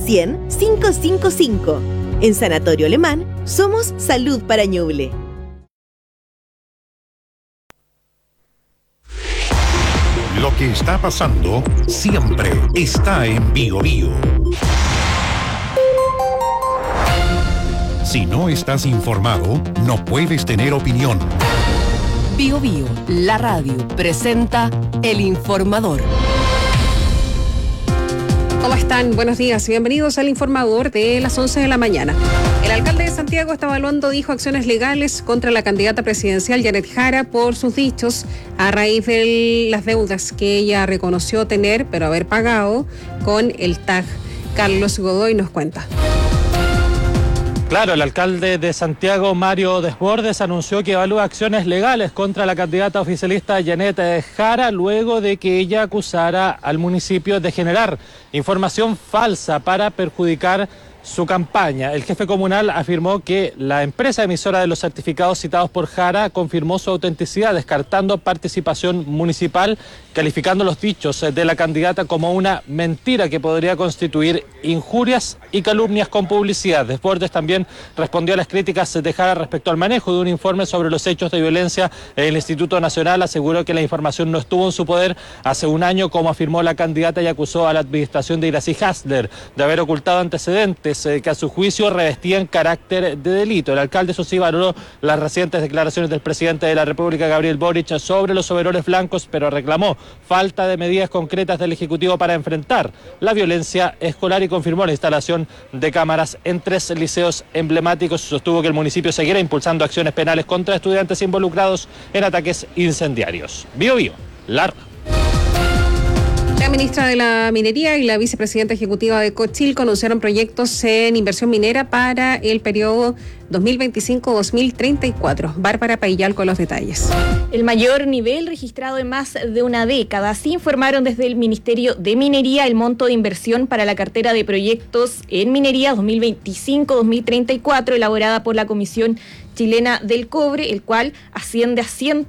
100 555. En Sanatorio Alemán, somos salud para Ñuble. Lo que está pasando siempre está en Bío Bío. Si no estás informado, no puedes tener opinión. Bío Bío, la radio, presenta El Informador. ¿Cómo están? Buenos días y bienvenidos al Informador de las 11 de la mañana. El alcalde de Santiago está evaluando, dijo, acciones legales contra la candidata presidencial Janet Jara por sus dichos a raíz de las deudas que ella reconoció tener, pero haber pagado con el TAG. Carlos Godoy nos cuenta. Claro, el alcalde de Santiago, Mario Desbordes, anunció que evalúa acciones legales contra la candidata oficialista Janet Jara luego de que ella acusara al municipio de generar información falsa para perjudicar su campaña. El jefe comunal afirmó que la empresa emisora de los certificados citados por Jara confirmó su autenticidad, descartando participación municipal, calificando los dichos de la candidata como una mentira que podría constituir injurias y calumnias con publicidad. Desbordes también respondió a las críticas de Jara respecto al manejo de un informe sobre los hechos de violencia en el Instituto Nacional. Aseguró que la información no estuvo en su poder hace un año, como afirmó la candidata, y acusó a la administración de Iracy Hasler de haber ocultado antecedentes que a su juicio revestían carácter de delito. El alcalde, eso sí, valoró las recientes declaraciones del presidente de la República, Gabriel Boric, sobre los overoles blancos, pero reclamó falta de medidas concretas del Ejecutivo para enfrentar la violencia escolar y confirmó la instalación de cámaras en 3 liceos emblemáticos. Sostuvo que el municipio seguirá impulsando acciones penales contra estudiantes involucrados en ataques incendiarios. Bío Bío, la ministra de la Minería y la vicepresidenta ejecutiva de Cochilco anunciaron proyectos en inversión minera para el periodo 2025-2034. Bárbara Paillal con los detalles. El mayor nivel registrado en más de una década. Así informaron desde el Ministerio de Minería el monto de inversión para la cartera de proyectos en minería 2025-2034 elaborada por la Comisión Chilena del Cobre, el cual asciende a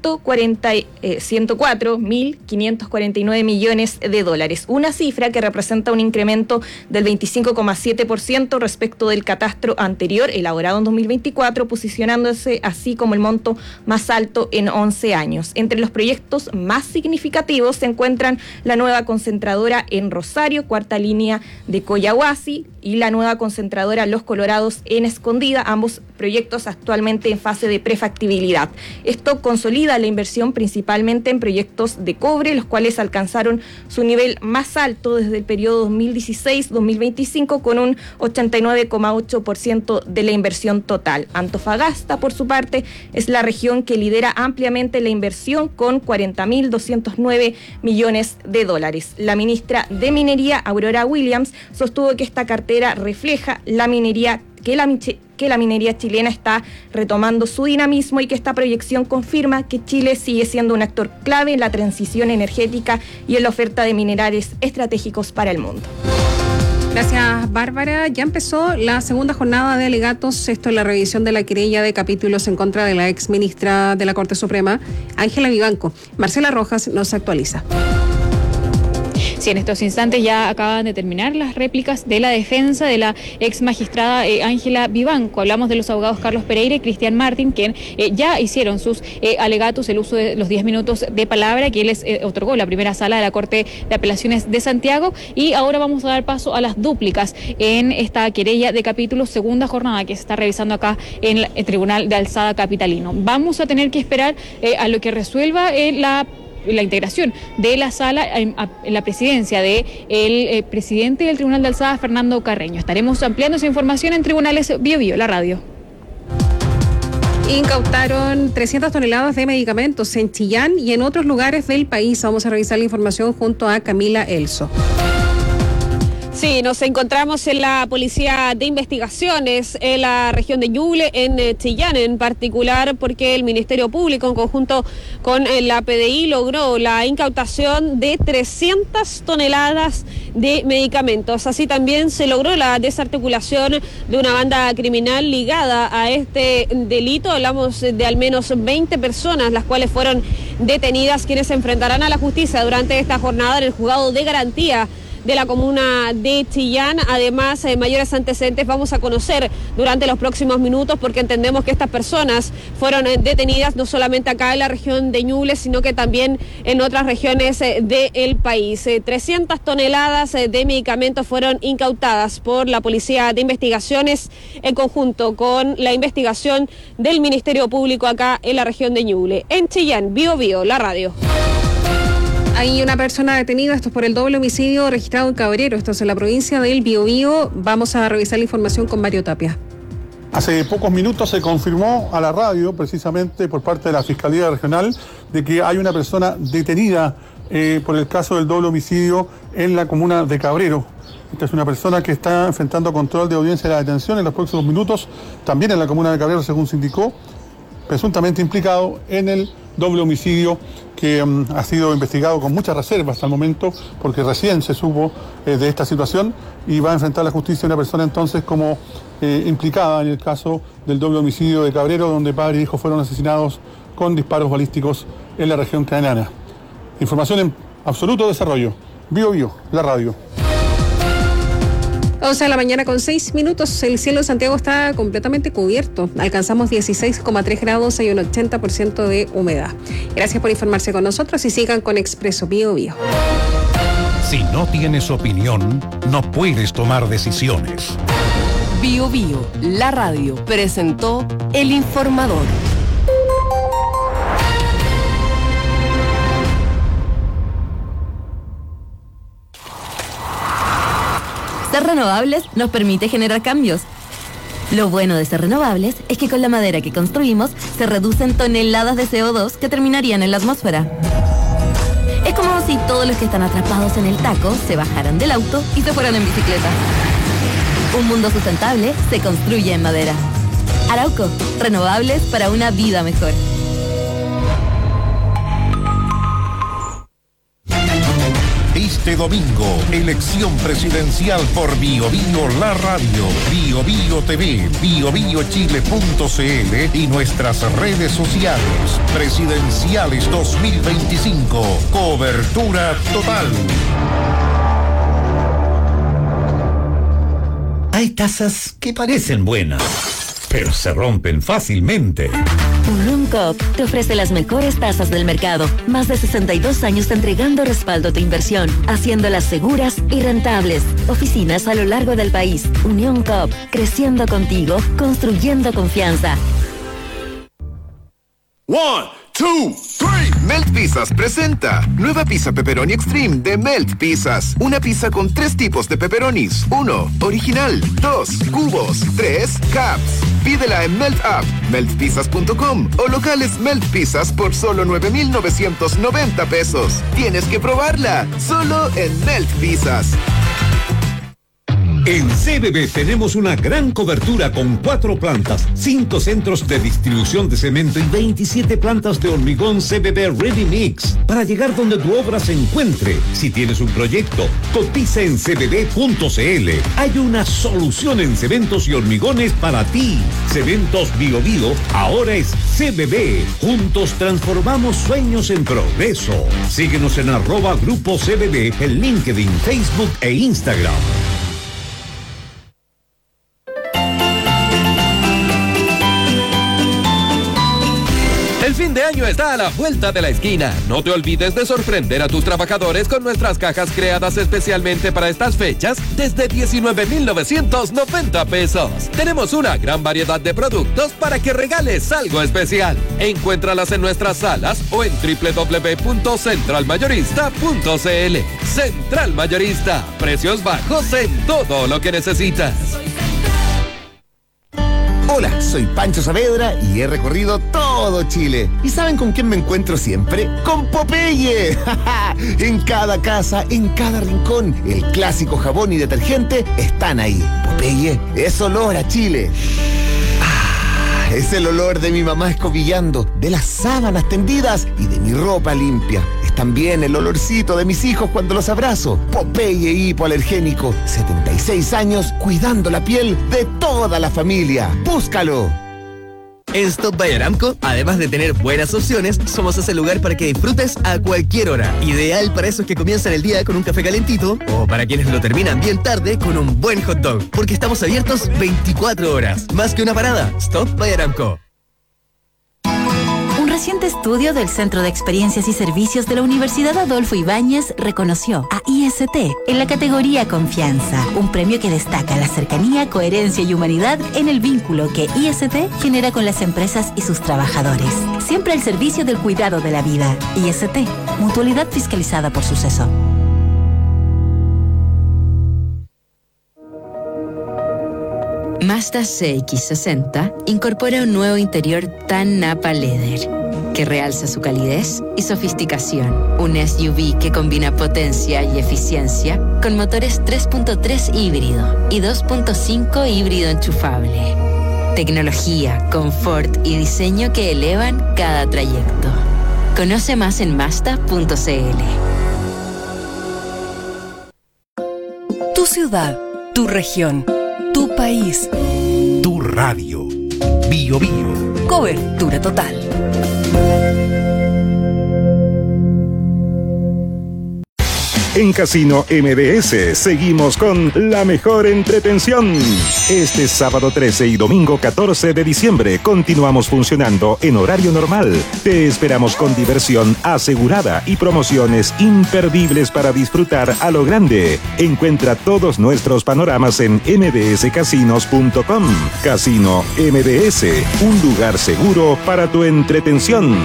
104.549 millones de dólares. Una cifra que representa un incremento del 25,7% respecto del catastro anterior, elaborado en 2024, posicionándose así como el monto más alto en 11 años. Entre los proyectos más significativos se encuentran la nueva concentradora en Rosario, cuarta línea de Collahuasi, y la nueva concentradora Los Colorados en Escondida, ambos proyectos actualmente en fase de prefactibilidad. Esto consolida la inversión principalmente en proyectos de cobre, los cuales alcanzaron su nivel más alto desde el periodo 2016-2025 con un 89,8% de la inversión total. Antofagasta, por su parte, es la región que lidera ampliamente la inversión con 40.209 millones de dólares. La ministra de Minería, Aurora Williams, sostuvo que esta cartera refleja la minería que la minería chilena está retomando su dinamismo y que esta proyección confirma que Chile sigue siendo un actor clave en la transición energética y en la oferta de minerales estratégicos para el mundo. Gracias, Bárbara. Ya empezó la segunda jornada de alegatos, esto es la revisión de la querella de capítulos en contra de la ex ministra de la Corte Suprema, Ángela Vivanco. Marcela Rojas nos actualiza. Sí, en estos instantes ya acaban de terminar las réplicas de la defensa de la ex magistrada Ángela Vivanco. Hablamos de los abogados Carlos Pereira y Cristian Martín, quien ya hicieron sus alegatos, el uso de los 10 minutos de palabra que les otorgó la primera sala de la Corte de Apelaciones de Santiago. Y ahora vamos a dar paso a las dúplicas en esta querella de capítulos, segunda jornada que se está revisando acá en el Tribunal de Alzada Capitalino. Vamos a tener que esperar a lo que resuelva la integración de la sala en la presidencia de el presidente del Tribunal de Alzada, Fernando Carreño. Estaremos ampliando esa información en Tribunales Bío Bío, la radio. Incautaron 300 toneladas de medicamentos en Chillán y en otros lugares del país. Vamos a revisar la información junto a Camila Elso. Sí, nos encontramos en la Policía de Investigaciones en la región de Ñuble, en Chillán en particular, porque el Ministerio Público en conjunto con la PDI logró la incautación de 300 toneladas de medicamentos. Así también se logró la desarticulación de una banda criminal ligada a este delito. Hablamos de al menos 20 personas, las cuales fueron detenidas, quienes se enfrentarán a la justicia durante esta jornada en el juzgado de garantía de la comuna de Chillán. Además, mayores antecedentes vamos a conocer durante los próximos minutos, porque entendemos que estas personas fueron detenidas no solamente acá en la región de Ñuble, sino que también en otras regiones del país. 300 toneladas de medicamentos fueron incautadas por la Policía de Investigaciones en conjunto con la investigación del Ministerio Público acá en la región de Ñuble. En Chillán, Bío Bío, la radio. Hay una persona detenida, esto es por el doble homicidio registrado en Cabrero, esto es en la provincia del Biobío. Vamos a revisar la información con Mario Tapia. Hace pocos minutos se confirmó a la radio, precisamente por parte de la Fiscalía Regional, de que hay una persona detenida por el caso del doble homicidio en la comuna de Cabrero. Esta es una persona que está enfrentando control de audiencia de la detención en los próximos minutos, también en la comuna de Cabrero, según se indicó, presuntamente implicado en el doble homicidio que ha sido investigado con mucha reserva hasta el momento, porque recién se supo de esta situación, y va a enfrentar a la justicia una persona entonces como implicada en el caso del doble homicidio de Cabrero, donde padre e hijo fueron asesinados con disparos balísticos en la región caenana. Información en absoluto desarrollo. Bío Bío, la radio. 11 de la mañana con 6 minutos, el cielo de Santiago está completamente cubierto. Alcanzamos 16,3 grados, hay un 80% de humedad. Gracias por informarse con nosotros y sigan con Expreso Bío Bío. Si no tienes opinión, no puedes tomar decisiones. Bío Bío, la radio, presentó El Informador. Ser renovables nos permite generar cambios. Lo bueno de ser renovables es que con la madera que construimos se reducen toneladas de CO2 que terminarían en la atmósfera. Es como si todos los que están atrapados en el taco se bajaran del auto y se fueran en bicicleta. Un mundo sustentable se construye en madera. Arauco, renovables para una vida mejor. Este domingo, elección presidencial por Bío Bío, la radio, Bío Bío TV, biobiochile.cl y nuestras redes sociales. Presidenciales 2025. Cobertura total. Hay tazas que parecen buenas, pero se rompen fácilmente. Unión Coop te ofrece las mejores tasas del mercado. Más de 62 años entregando respaldo a tu inversión, haciéndolas seguras y rentables. Oficinas a lo largo del país. Unión Coop, creciendo contigo, construyendo confianza. 1, 2, 3. Melt Pizzas presenta nueva pizza pepperoni extreme de Melt Pizzas. Una pizza con 3 tipos de pepperonis. 1, original. 2, cubos. 3, cups. Pídela en Melt App, meltpizzas.com o locales Melt Pizzas por solo 9,990 pesos. Tienes que probarla, solo en Melt Pizzas. En CBB tenemos una gran cobertura con 4 plantas, 5 centros de distribución de cemento y 27 plantas de hormigón CBB Ready Mix para llegar donde tu obra se encuentre. Si tienes un proyecto, cotiza en cbb.cl. Hay una solución en cementos y hormigones para ti. Cementos Bío Bío ahora es CBB. Juntos transformamos sueños en progreso. Síguenos en @Grupo CBB en LinkedIn, Facebook e Instagram. El fin de año está a la vuelta de la esquina. No te olvides de sorprender a tus trabajadores con nuestras cajas creadas especialmente para estas fechas desde 19,990 pesos. Tenemos una gran variedad de productos para que regales algo especial. Encuéntralas en nuestras salas o en www.centralmayorista.cl. Central Mayorista. Precios bajos en todo lo que necesitas. Hola, soy Pancho Saavedra y he recorrido todo Chile. ¿Y saben con quién me encuentro siempre? ¡Con Popeye! En cada casa, en cada rincón, el clásico jabón y detergente están ahí. Popeye es olor a Chile. Es el olor de mi mamá escobillando, de las sábanas tendidas y de mi ropa limpia. Es también el olorcito de mis hijos cuando los abrazo. Popeye hipoalergénico, 76 años cuidando la piel de toda la familia. ¡Búscalo! En Stop by Aramco, además de tener buenas opciones, somos ese lugar para que disfrutes a cualquier hora. Ideal para esos que comienzan el día con un café calentito o para quienes lo terminan bien tarde con un buen hot dog. Porque estamos abiertos 24 horas. Más que una parada, Stop by Aramco. Un reciente estudio del Centro de Experiencias y Servicios de la Universidad Adolfo Ibáñez reconoció a IST en la categoría Confianza, un premio que destaca la cercanía, coherencia y humanidad en el vínculo que IST genera con las empresas y sus trabajadores. Siempre al servicio del cuidado de la vida. IST, mutualidad fiscalizada por Suceso. Mazda CX-60 incorpora un nuevo interior tan Napa Leather que realza su calidez y sofisticación. Un SUV que combina potencia y eficiencia con motores 3.3 híbrido y 2.5 híbrido enchufable. Tecnología, confort y diseño que elevan cada trayecto. Conoce más en Mazda.cl. Tu ciudad, tu región, tu país. Tu radio. Bio Bio. Cobertura total. En Casino MBS seguimos con la mejor entretención. Este sábado 13 y domingo 14 de diciembre continuamos funcionando en horario normal. Te esperamos con diversión asegurada y promociones imperdibles para disfrutar a lo grande. Encuentra todos nuestros panoramas en mbscasinos.com. Casino MBS, un lugar seguro para tu entretención.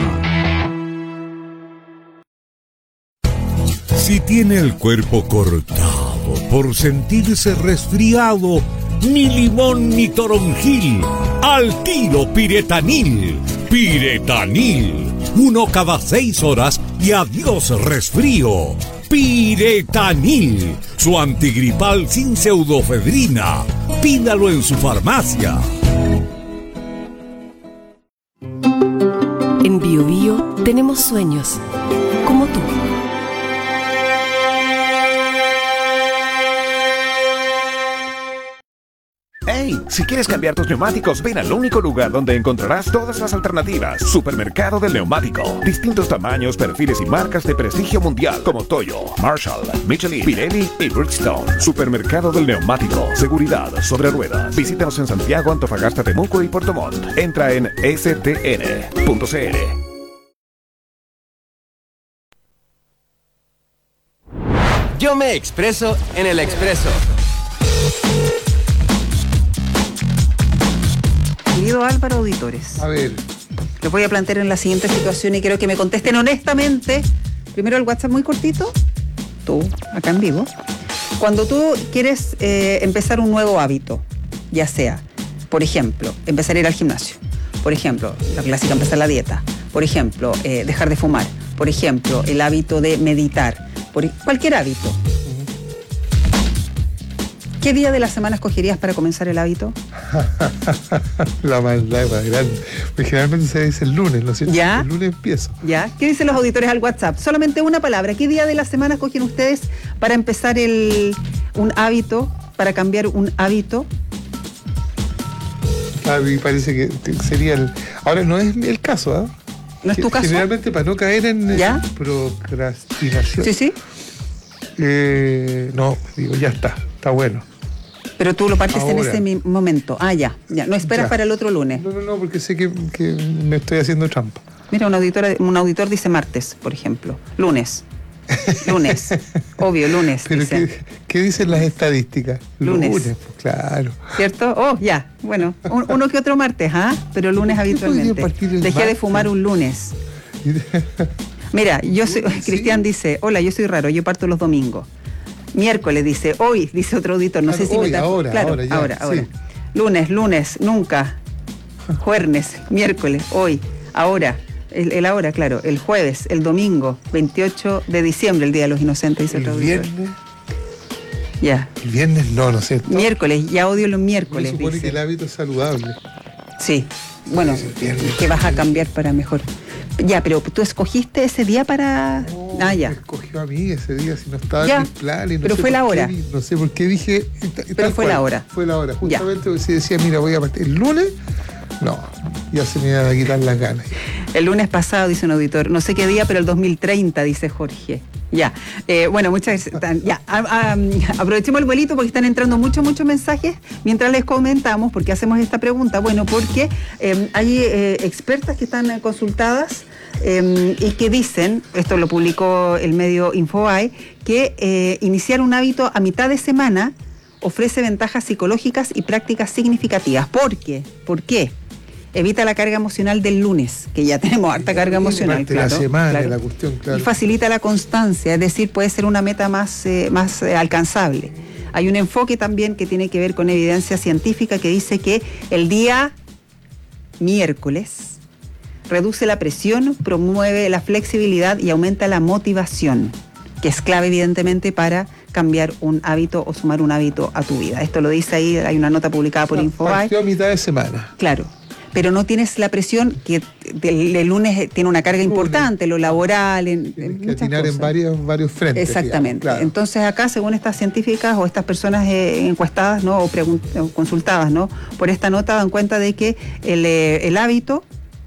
Si tiene el cuerpo cortado por sentirse resfriado, ni limón ni toronjil, al tiro Piretanil. Piretanil, 1 cada 6 horas y adiós resfrío. Piretanil, su antigripal sin pseudofedrina. Pídalo en su farmacia. En Bio Bio tenemos sueños, como tú. ¡Hey! Si quieres cambiar tus neumáticos, ven al único lugar donde encontrarás todas las alternativas. Supermercado del Neumático. Distintos tamaños, perfiles y marcas de prestigio mundial como Toyo, Marshall, Michelin, Pirelli y Bridgestone. Supermercado del Neumático. Seguridad sobre ruedas. Visítanos en Santiago, Antofagasta, Temuco y Puerto Montt. Entra en stn.cl. Yo me expreso en el Expreso. Querido Álvaro, auditores. A ver. Les voy a plantear en la siguiente situación y quiero que me contesten honestamente. Primero el WhatsApp muy cortito. Tú, acá en vivo. Cuando tú quieres empezar un nuevo hábito, ya sea, por ejemplo, empezar a ir al gimnasio. Por ejemplo, la clásica, empezar la dieta. Por ejemplo, dejar de fumar. Por ejemplo, el hábito de meditar. Cualquier hábito. ¿Qué día de la semana escogerías para comenzar el hábito? La maldad más grande. Pues generalmente se dice el lunes, ¿no es cierto? ¿Ya? El lunes empiezo. ¿Ya? ¿Qué dicen los auditores al WhatsApp? Solamente una palabra. ¿Qué día de la semana escogen ustedes para empezar un hábito, para cambiar un hábito? A mí parece que sería el... Ahora, no es el caso, ¿ah? ¿No es tu caso? Generalmente para no caer en procrastinación. Sí, sí. No, digo, ya está bueno. Pero tú lo partes ahora, en ese momento. Ah, ya. No esperas para el otro lunes. No, porque sé que me estoy haciendo trampa. Mira, un auditor dice martes, por ejemplo. Lunes. Obvio, lunes. Pero ¿qué dicen las estadísticas? Lunes, pues claro. ¿Cierto? Oh, ya. Bueno, uno que otro martes, ¿ah? Pero lunes habitualmente. Dejé de fumar un lunes. Mira, Cristian dice, hola, yo soy raro, yo parto los domingos. Miércoles dice, hoy, dice otro auditor, no sé si me ahora. Sí. Lunes, nunca. Jueves, miércoles, hoy, ahora. El ahora, claro. El jueves, el domingo, 28 de diciembre, el Día de los Inocentes, dice otro auditor. ¿El viernes? Ya. El viernes no es cierto. Miércoles, ya odio los miércoles. Se supone que el hábito es saludable. Sí. Bueno, que vas a cambiar para mejor. Ya, pero tú escogiste ese día para... ya. Me escogió a mí ese día, si no estaba ya, en mi plan. Y no pero sé fue la hora. No sé por qué dije... Pero fue la hora. Fue la hora. Justamente si decía, mira, voy a partir el lunes, No, ya se me iban a quitar las ganas. El lunes pasado, dice un auditor, no sé qué día, pero el 2030, dice Jorge. Ya, bueno, muchas gracias. Ya, aprovechemos el vuelito porque están entrando muchos mensajes mientras les comentamos por qué hacemos esta pregunta. Bueno, porque hay expertas que están consultadas y que dicen, esto lo publicó el medio Infobae, que iniciar un hábito a mitad de semana ofrece ventajas psicológicas y prácticas significativas. ¿Por qué? ¿Por qué? Evita la carga emocional del lunes, que ya tenemos harta carga emocional. Claro, la semana, claro. La cuestión, claro. Y facilita la constancia, es decir, puede ser una meta más alcanzable. Hay un enfoque también que tiene que ver con evidencia científica que dice que el día miércoles reduce la presión, promueve la flexibilidad y aumenta la motivación, que es clave evidentemente para cambiar un hábito o sumar un hábito a tu vida. Esto lo dice ahí, hay una nota publicada por Infobae. Partió a mitad de semana. Claro. Pero no tienes la presión que el lunes tiene una carga importante, lo laboral, tienes que atinar en varios frentes. Exactamente. Digamos, claro. Entonces acá, según estas científicas o estas personas encuestadas, ¿no? o consultadas, ¿no? por esta nota, dan cuenta de que el hábito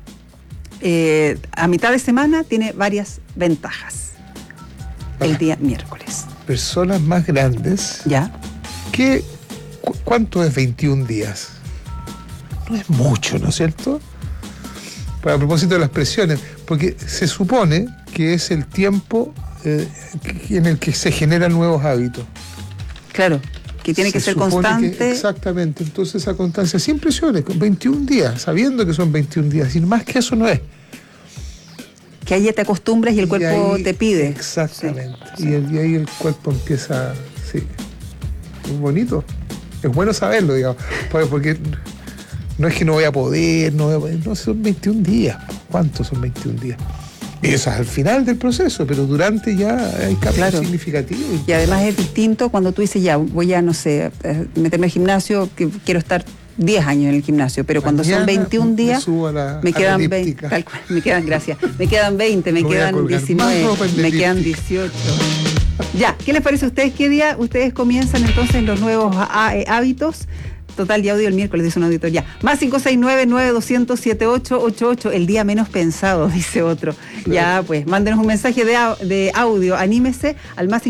a mitad de semana tiene varias ventajas. El día miércoles. Personas más grandes. ¿Ya? ¿Cuánto es 21 días? No es mucho, ¿no es cierto? A propósito de las presiones, porque se supone que es el tiempo en el que se generan nuevos hábitos. Claro, que tiene que ser constante. Exactamente, entonces esa constancia sin presiones, con 21 días, sabiendo que son 21 días, y más que eso no es. Que ahí te acostumbras y el cuerpo te pide. Exactamente, sí. Y ahí el cuerpo empieza, sí, es bonito, es bueno saberlo, digamos, porque... No es que no voy a poder, no, son 21 días. ¿Cuántos son 21 días? Y eso es al final del proceso, pero durante ya hay cambios significativos. Y además es distinto cuando tú dices, ya, voy a, no sé, meterme al gimnasio, que quiero estar 10 años en el gimnasio, pero cuando son 21 días, me quedan 20, me quedan 20, me quedan 19, me quedan 18. Ya, ¿qué les parece a ustedes? ¿Qué día ustedes comienzan entonces los nuevos hábitos? Total de audio el miércoles, dice un auditor. Ya, más 569-9200-7888, el día menos pensado, dice otro. Sí. Ya, pues, mándenos un mensaje de audio, anímese al más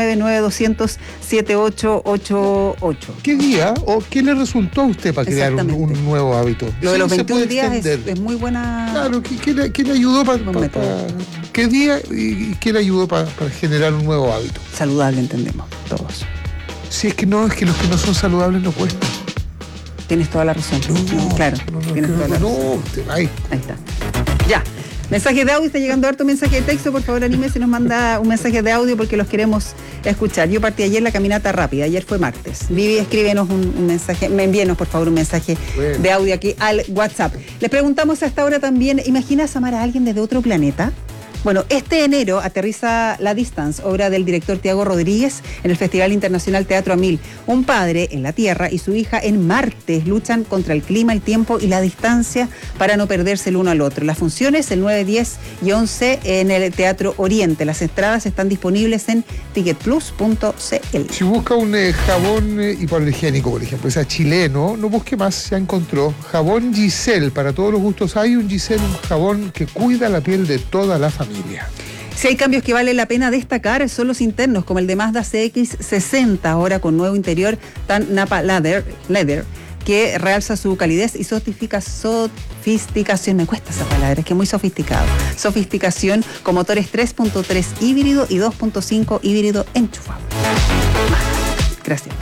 569-9200-7888. ¿Qué día o qué le resultó a usted para crear un nuevo hábito? Lo de los 21 días es muy buena... Claro, ¿qué le ayudó ¿qué día y qué le ayudó para generar un nuevo hábito? Saludable, entendemos, todos. Si es que los que no son saludables no cuestan. Tienes toda la razón. Claro, tienes toda la razón. Ahí está. Ya. Mensaje de audio, está llegando harto mensaje de texto. Por favor, anímese, nos manda un mensaje de audio porque los queremos escuchar. Yo partí ayer la caminata rápida, ayer fue martes. Vivi, escríbenos un mensaje, envíenos por favor un mensaje de audio aquí al WhatsApp. Les preguntamos a esta hora también, ¿imaginas amar a alguien desde otro planeta? Bueno, este enero aterriza La Distance, obra del director Tiago Rodríguez, en el Festival Internacional Teatro a 1000. Un padre en la Tierra y su hija en Marte luchan contra el clima, el tiempo y la distancia para no perderse el uno al otro. Las funciones el 9, 10 y 11 en el Teatro Oriente. Las entradas están disponibles en ticketplus.cl. Si busca un jabón hipoalergénico, por ejemplo, sea chileno, no busque más, ya encontró. Jabón Giselle, para todos los gustos hay un Giselle, un jabón que cuida la piel de toda la familia. Si hay cambios que vale la pena destacar son los internos, como el de Mazda CX-60, ahora con nuevo interior tan Napa Leather, que realza su calidez y sofisticación. Me cuesta esa palabra, es que es muy sofisticado. Sofisticación con motores 3.3 híbrido y 2.5 híbrido enchufable. Gracias.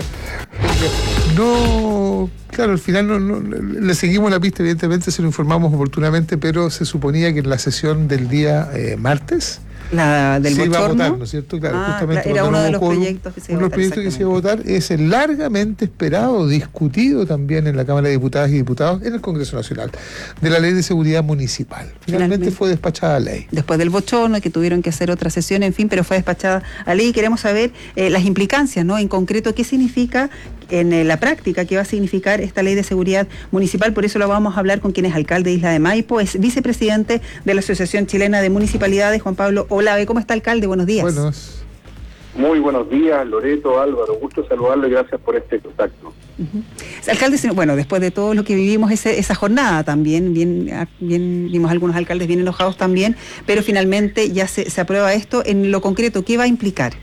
No, claro, al final no, le seguimos la pista, evidentemente se lo informamos oportunamente, pero se suponía que en la sesión del día martes la del se bochorno iba a votar, ¿no es cierto? Claro, justamente era uno de los proyectos que se iba a votar. Uno de los proyectos que se iba a votar es el largamente esperado, discutido también en la Cámara de Diputadas y Diputados, en el Congreso Nacional, de la Ley de Seguridad Municipal. Finalmente fue despachada a ley. Después del bochorno, que tuvieron que hacer otra sesión, en fin, pero fue despachada a ley y queremos saber las implicancias, ¿no? En concreto, ¿qué significa en la práctica, qué va a significar esta Ley de Seguridad Municipal? Por eso lo vamos a hablar con quien es alcalde de Isla de Maipo, es vicepresidente de la Asociación Chilena de Municipalidades, Juan Pablo Olave. ¿Cómo está, alcalde? Buenos días. Buenos. Muy buenos días, Loreto, Álvaro, gusto saludarlo y gracias por este contacto. Alcalde, bueno, después de todo lo que vivimos esa jornada también, bien vimos algunos alcaldes bien enojados también, pero finalmente ya se aprueba esto. En lo concreto, ¿qué va a implicar?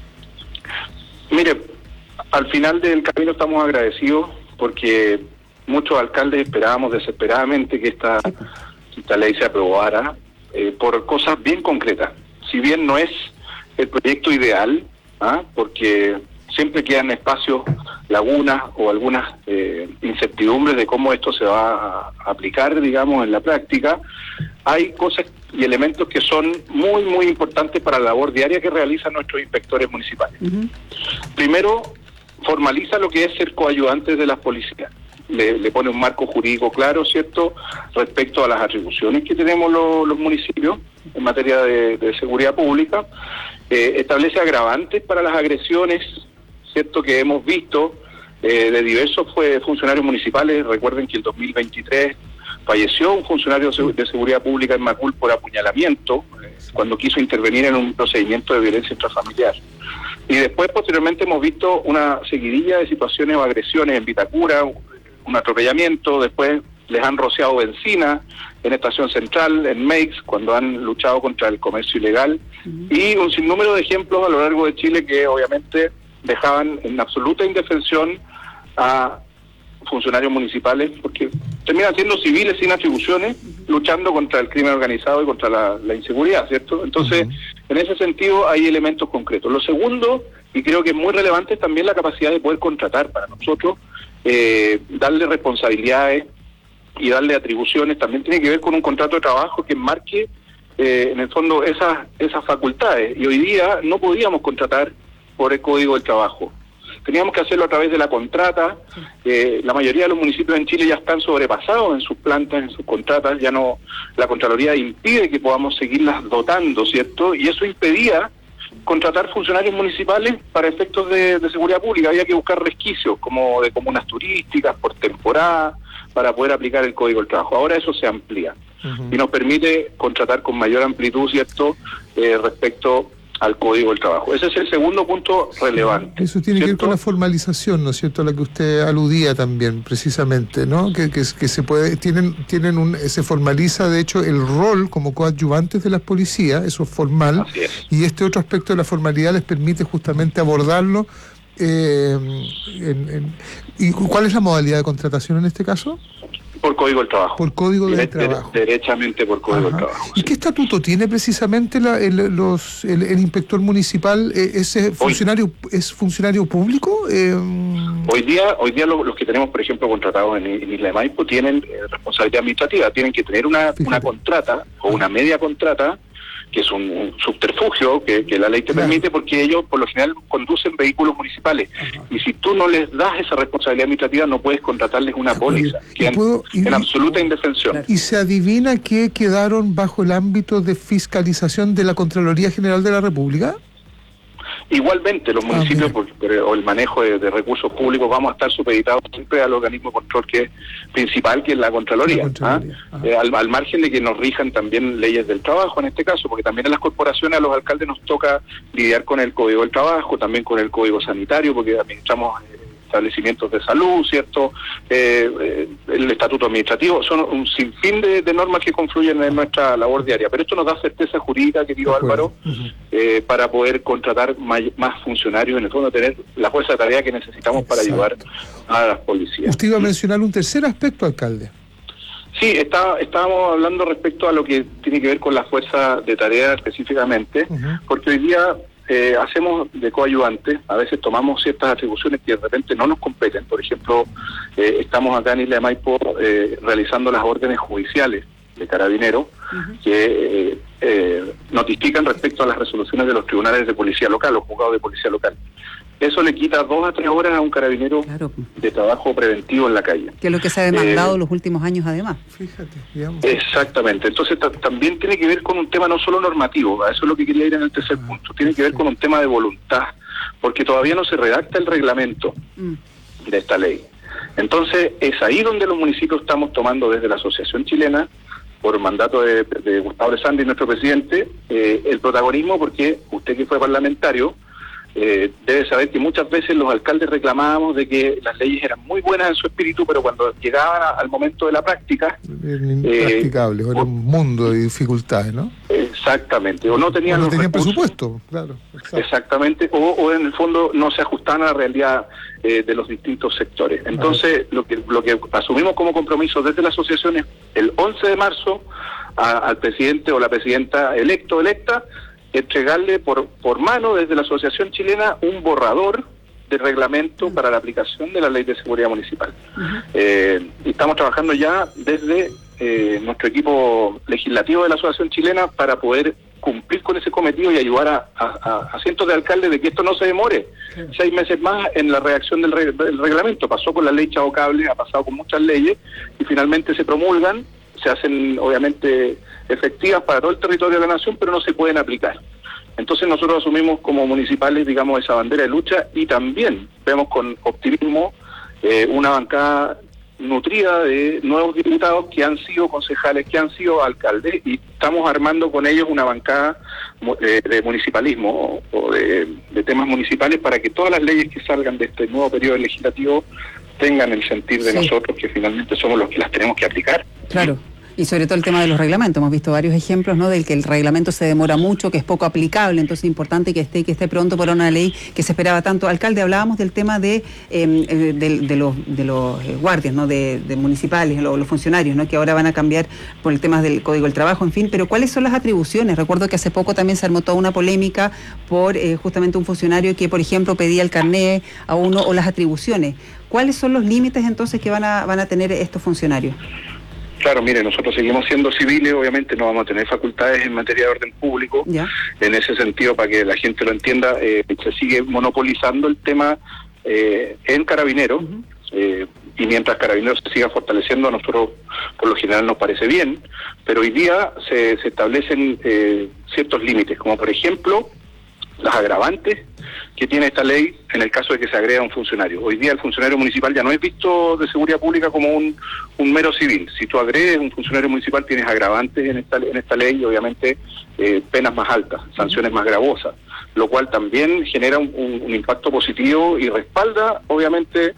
Mire, al final del camino estamos agradecidos porque muchos alcaldes esperábamos desesperadamente que esta ley se aprobara por cosas bien concretas. Si bien no es el proyecto ideal, porque siempre quedan espacios, lagunas o algunas incertidumbres de cómo esto se va a aplicar, digamos, en la práctica, hay cosas y elementos que son muy, muy importantes para la labor diaria que realizan nuestros inspectores municipales. Primero, formaliza lo que es ser coayudantes de las policías. Le pone un marco jurídico claro, ¿cierto?, respecto a las atribuciones que tenemos los municipios en materia de seguridad pública. Establece agravantes para las agresiones, ¿cierto?, que hemos visto de diversos funcionarios municipales. Recuerden que el 2023 falleció un funcionario de seguridad pública en Macul por apuñalamiento, cuando quiso intervenir en un procedimiento de violencia intrafamiliar. Y después, posteriormente, hemos visto una seguidilla de situaciones o agresiones en Vitacura, un atropellamiento, después les han rociado benzina en Estación Central, en Meix, cuando han luchado contra el comercio ilegal, y un sinnúmero de ejemplos a lo largo de Chile que obviamente dejaban en absoluta indefensión a funcionarios municipales, porque terminan siendo civiles sin atribuciones, luchando contra el crimen organizado y contra la inseguridad, ¿cierto? Entonces, en ese sentido hay elementos concretos. Lo segundo, y creo que es muy relevante, es también la capacidad de poder contratar para nosotros, darle responsabilidades y darle atribuciones. También tiene que ver con un contrato de trabajo que enmarque en el fondo esas facultades, y hoy día no podíamos contratar por el Código del Trabajo, teníamos que hacerlo a través de la contrata. La mayoría de los municipios en Chile ya están sobrepasados en sus plantas, en sus contratas, ya no, la Contraloría impide que podamos seguirlas dotando, ¿cierto? Y eso impedía contratar funcionarios municipales para efectos de seguridad pública. Había que buscar resquicios como de comunas turísticas por temporada para poder aplicar el Código del Trabajo. Ahora eso se amplía y nos permite contratar con mayor amplitud, ¿cierto?, respecto al Código del Trabajo. Ese es el segundo punto relevante. Eso tiene, ¿cierto?, que ver con la formalización, ¿no es cierto?, a la que usted aludía también, precisamente, ¿no? Que se puede, se formaliza, de hecho, el rol como coadyuvantes de las policías, eso es formal, y este otro aspecto de la formalidad les permite justamente abordarlo. ¿Y cuál es la modalidad de contratación en este caso? Por Código del Trabajo. Por Código del Trabajo. Derechamente por Código del Trabajo. ¿Y qué estatuto tiene precisamente el inspector municipal? ¿Es funcionario público? Hoy día los que tenemos, por ejemplo, contratados en Isla de Maipo tienen responsabilidad administrativa. Tienen que tener una contrata o una media contrata, que es un subterfugio que la ley te permite, porque ellos por lo general conducen vehículos municipales. Y si tú no les das esa responsabilidad administrativa, no puedes contratarles una póliza. Quedan en absoluta indefensión. ¿Y se adivina que quedaron bajo el ámbito de fiscalización de la Contraloría General de la República? Igualmente, los municipios o el manejo de recursos públicos vamos a estar supeditados siempre al organismo de control que es principal, que es la Contraloría. Al margen de que nos rijan también leyes del trabajo en este caso, porque también en las corporaciones a los alcaldes nos toca lidiar con el Código del Trabajo, también con el Código Sanitario, porque administramos establecimientos de salud, ¿cierto? El estatuto administrativo, son un sinfín de normas que confluyen en nuestra labor diaria, pero esto nos da certeza jurídica, querido Álvaro, para poder contratar más funcionarios, en el fondo tener la fuerza de tarea que necesitamos para ayudar a las policías. Usted iba a mencionar un tercer aspecto, alcalde. Sí, estábamos hablando respecto a lo que tiene que ver con la fuerza de tarea específicamente, porque hoy día hacemos de coayudantes, a veces tomamos ciertas atribuciones que de repente no nos competen. Por ejemplo, estamos acá en Isla de Maipo realizando las órdenes judiciales de Carabineros que notifican respecto a las resoluciones de los tribunales de policía local, los juzgados de policía local. Eso le quita 2 a 3 horas a un carabinero de trabajo preventivo en la calle. Que es lo que se ha demandado los últimos años además. Fíjate, digamos. Exactamente. Entonces también tiene que ver con un tema no solo normativo, a eso es lo que quería ir en el tercer punto, tiene que ver con un tema de voluntad, porque todavía no se redacta el reglamento de esta ley. Entonces es ahí donde los municipios estamos tomando desde la Asociación Chilena, por mandato de Gustavo Alessandri, nuestro presidente, el protagonismo, porque usted que fue parlamentario, debe saber que muchas veces los alcaldes reclamábamos de que las leyes eran muy buenas en su espíritu, pero cuando llegaban al momento de la práctica... Impracticable, era un mundo de dificultades, ¿no? Exactamente, o no tenían presupuesto, claro. Exactamente, o en el fondo no se ajustaban a la realidad de los distintos sectores. Entonces, lo que asumimos como compromiso desde la asociación es el 11 de marzo al presidente o la presidenta electa, entregarle por mano desde la Asociación Chilena un borrador de reglamento para la aplicación de la Ley de Seguridad Municipal. Y estamos trabajando ya desde nuestro equipo legislativo de la Asociación Chilena para poder cumplir con ese cometido y ayudar a cientos de alcaldes de que esto no se demore 6 meses más en la redacción del reglamento. Pasó con la ley Chavo Cable, ha pasado con muchas leyes y finalmente se promulgan, se hacen obviamente efectivas para todo el territorio de la nación, pero no se pueden aplicar. Entonces nosotros asumimos como municipales, digamos, esa bandera de lucha y también vemos con optimismo una bancada nutrida de nuevos diputados que han sido concejales, que han sido alcaldes, y estamos armando con ellos una bancada de municipalismo o de temas municipales para que todas las leyes que salgan de este nuevo periodo legislativo tengan el sentir de nosotros, que finalmente somos los que las tenemos que aplicar. Claro. Y sobre todo el tema de los reglamentos, hemos visto varios ejemplos, ¿no?, del que el reglamento se demora mucho, que es poco aplicable, entonces es importante que esté pronto para una ley que se esperaba tanto. Alcalde, hablábamos del tema de los guardias, ¿no?, de municipales, los funcionarios, ¿no?, que ahora van a cambiar por el tema del Código del Trabajo, en fin, pero ¿cuáles son las atribuciones? Recuerdo que hace poco también se armó toda una polémica por justamente un funcionario que, por ejemplo, pedía el carné a uno o las atribuciones. ¿Cuáles son los límites entonces que van a tener estos funcionarios? Claro, mire, nosotros seguimos siendo civiles, obviamente no vamos a tener facultades en materia de orden público. ¿Ya? En ese sentido, para que la gente lo entienda, se sigue monopolizando el tema en Carabineros, y mientras Carabineros se siga fortaleciendo, a nosotros por lo general nos parece bien, pero hoy día se establecen ciertos límites, como por ejemplo las agravantes que tiene esta ley en el caso de que se agreda a un funcionario. Hoy día el funcionario municipal ya no es visto de seguridad pública como un mero civil. Si tú agredes a un funcionario municipal tienes agravantes en esta ley y obviamente penas más altas, sanciones más gravosas, lo cual también genera un impacto positivo y respalda obviamente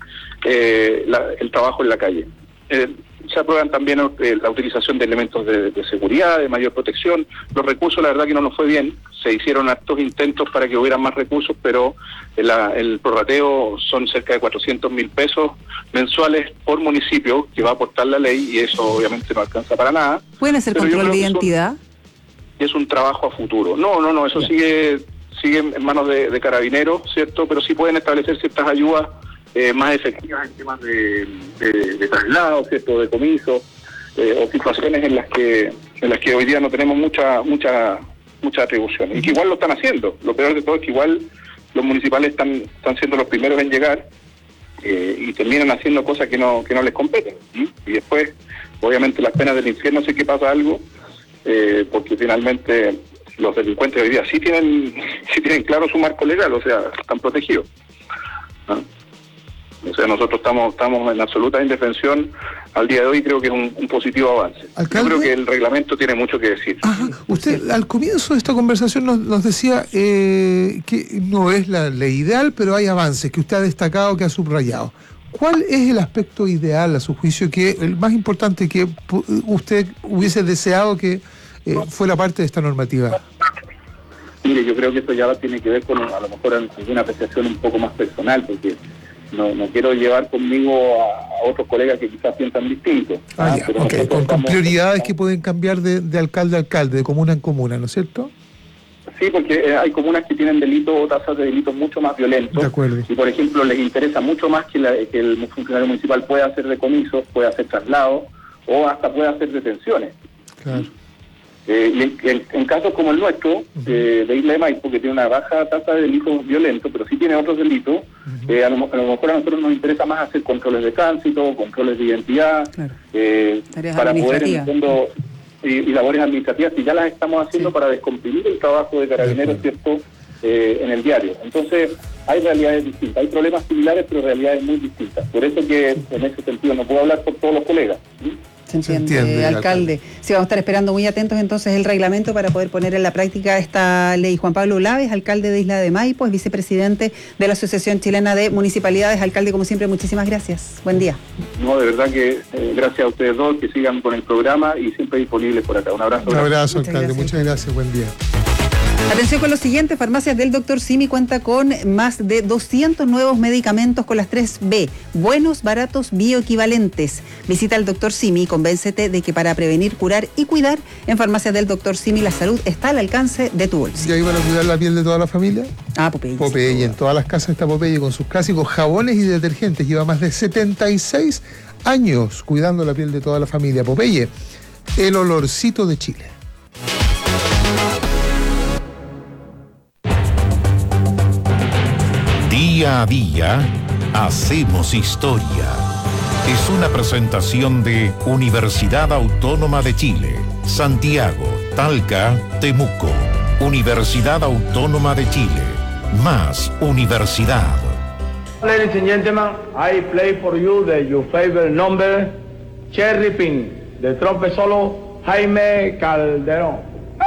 el trabajo en la calle. Se aprueban también la utilización de elementos de seguridad, de mayor protección. Los recursos, la verdad que no nos fue bien. Se hicieron hartos intentos para que hubiera más recursos, pero el prorrateo son cerca de 400.000 pesos mensuales por municipio que va a aportar la ley y eso obviamente no alcanza para nada. ¿Pueden hacer control de identidad? Es un trabajo a futuro. No, eso sigue en manos de Carabineros, ¿cierto? Pero sí pueden establecer ciertas ayudas más efectivas en temas de traslado, ¿cierto?, de comiso, o situaciones en las que hoy día no tenemos mucha atribución, y que igual lo están haciendo. Lo peor de todo es que igual los municipales están siendo los primeros en llegar y terminan haciendo cosas que no les competen, y después obviamente las penas del infierno si es que pasa algo, porque finalmente los delincuentes hoy día sí tienen claro su marco legal, o sea, están protegidos, ¿no? O sea, nosotros estamos en absoluta indefensión al día de hoy, creo que es un positivo avance. ¿Alcalde? Yo creo que el reglamento tiene mucho que decir. Ajá. Usted al comienzo de esta conversación nos decía que no es la ley ideal, pero hay avances que usted ha destacado, que ha subrayado. ¿Cuál es el aspecto ideal, a su juicio, el más importante que usted hubiese deseado que fuera parte de esta normativa? Mire, yo creo que esto ya tiene que ver con a lo mejor alguna apreciación un poco más personal, porque no quiero llevar conmigo a otros colegas que quizás piensan distinto. Okay. Con prioridades que pueden cambiar de alcalde a alcalde, de comuna en comuna, ¿no es cierto? Sí, porque hay comunas que tienen delitos o tasas de delitos mucho más violentos. De acuerdo. Y por ejemplo les interesa mucho más que el funcionario municipal pueda hacer decomisos, pueda hacer traslados o hasta pueda hacer detenciones. Claro. Y en casos como el nuestro, de Isla de Maipo, que tiene una baja tasa de delitos violentos, pero sí tiene otros delitos, a lo mejor a nosotros nos interesa más hacer controles de tránsito, controles de identidad, para poder, en el fondo, y labores administrativas, y ya las estamos haciendo para descomprimir el trabajo de Carabineros, ¿cierto?, en el diario. Entonces, hay realidades distintas, hay problemas similares, pero realidades muy distintas. Por eso que, en ese sentido, no puedo hablar por todos los colegas. Se entiende, alcalde. Sí, vamos a estar esperando muy atentos entonces el reglamento para poder poner en la práctica esta ley. Juan Pablo Laves, alcalde de Isla de Maipo, es vicepresidente de la Asociación Chilena de Municipalidades. Alcalde, como siempre, muchísimas gracias. Buen día. No, de verdad que gracias a ustedes dos, que sigan con el programa y siempre disponibles por acá. Un abrazo. Un abrazo, alcalde. Muchas gracias. Buen día. Atención con lo siguiente, Farmacias del Dr. Simi cuenta con más de 200 nuevos medicamentos con las 3B, buenos, baratos, bioequivalentes. Visita al Dr. Simi y convéncete de que para prevenir, curar y cuidar, en Farmacias del Dr. Simi la salud está al alcance de tu bolsa. ¿Y ahí van a cuidar la piel de toda la familia? Popeye. Popeye, en todas las casas está Popeye con sus clásicos jabones y detergentes. Lleva más de 76 años cuidando la piel de toda la familia. Popeye, el olorcito de Chile. Día a día, hacemos historia. Es una presentación de Universidad Autónoma de Chile, Santiago, Talca, Temuco. Universidad Autónoma de Chile, más universidad. Ladies and gentlemen, I play for you your favorite number, Cherry Pink, de trompe solo Jaime Calderón.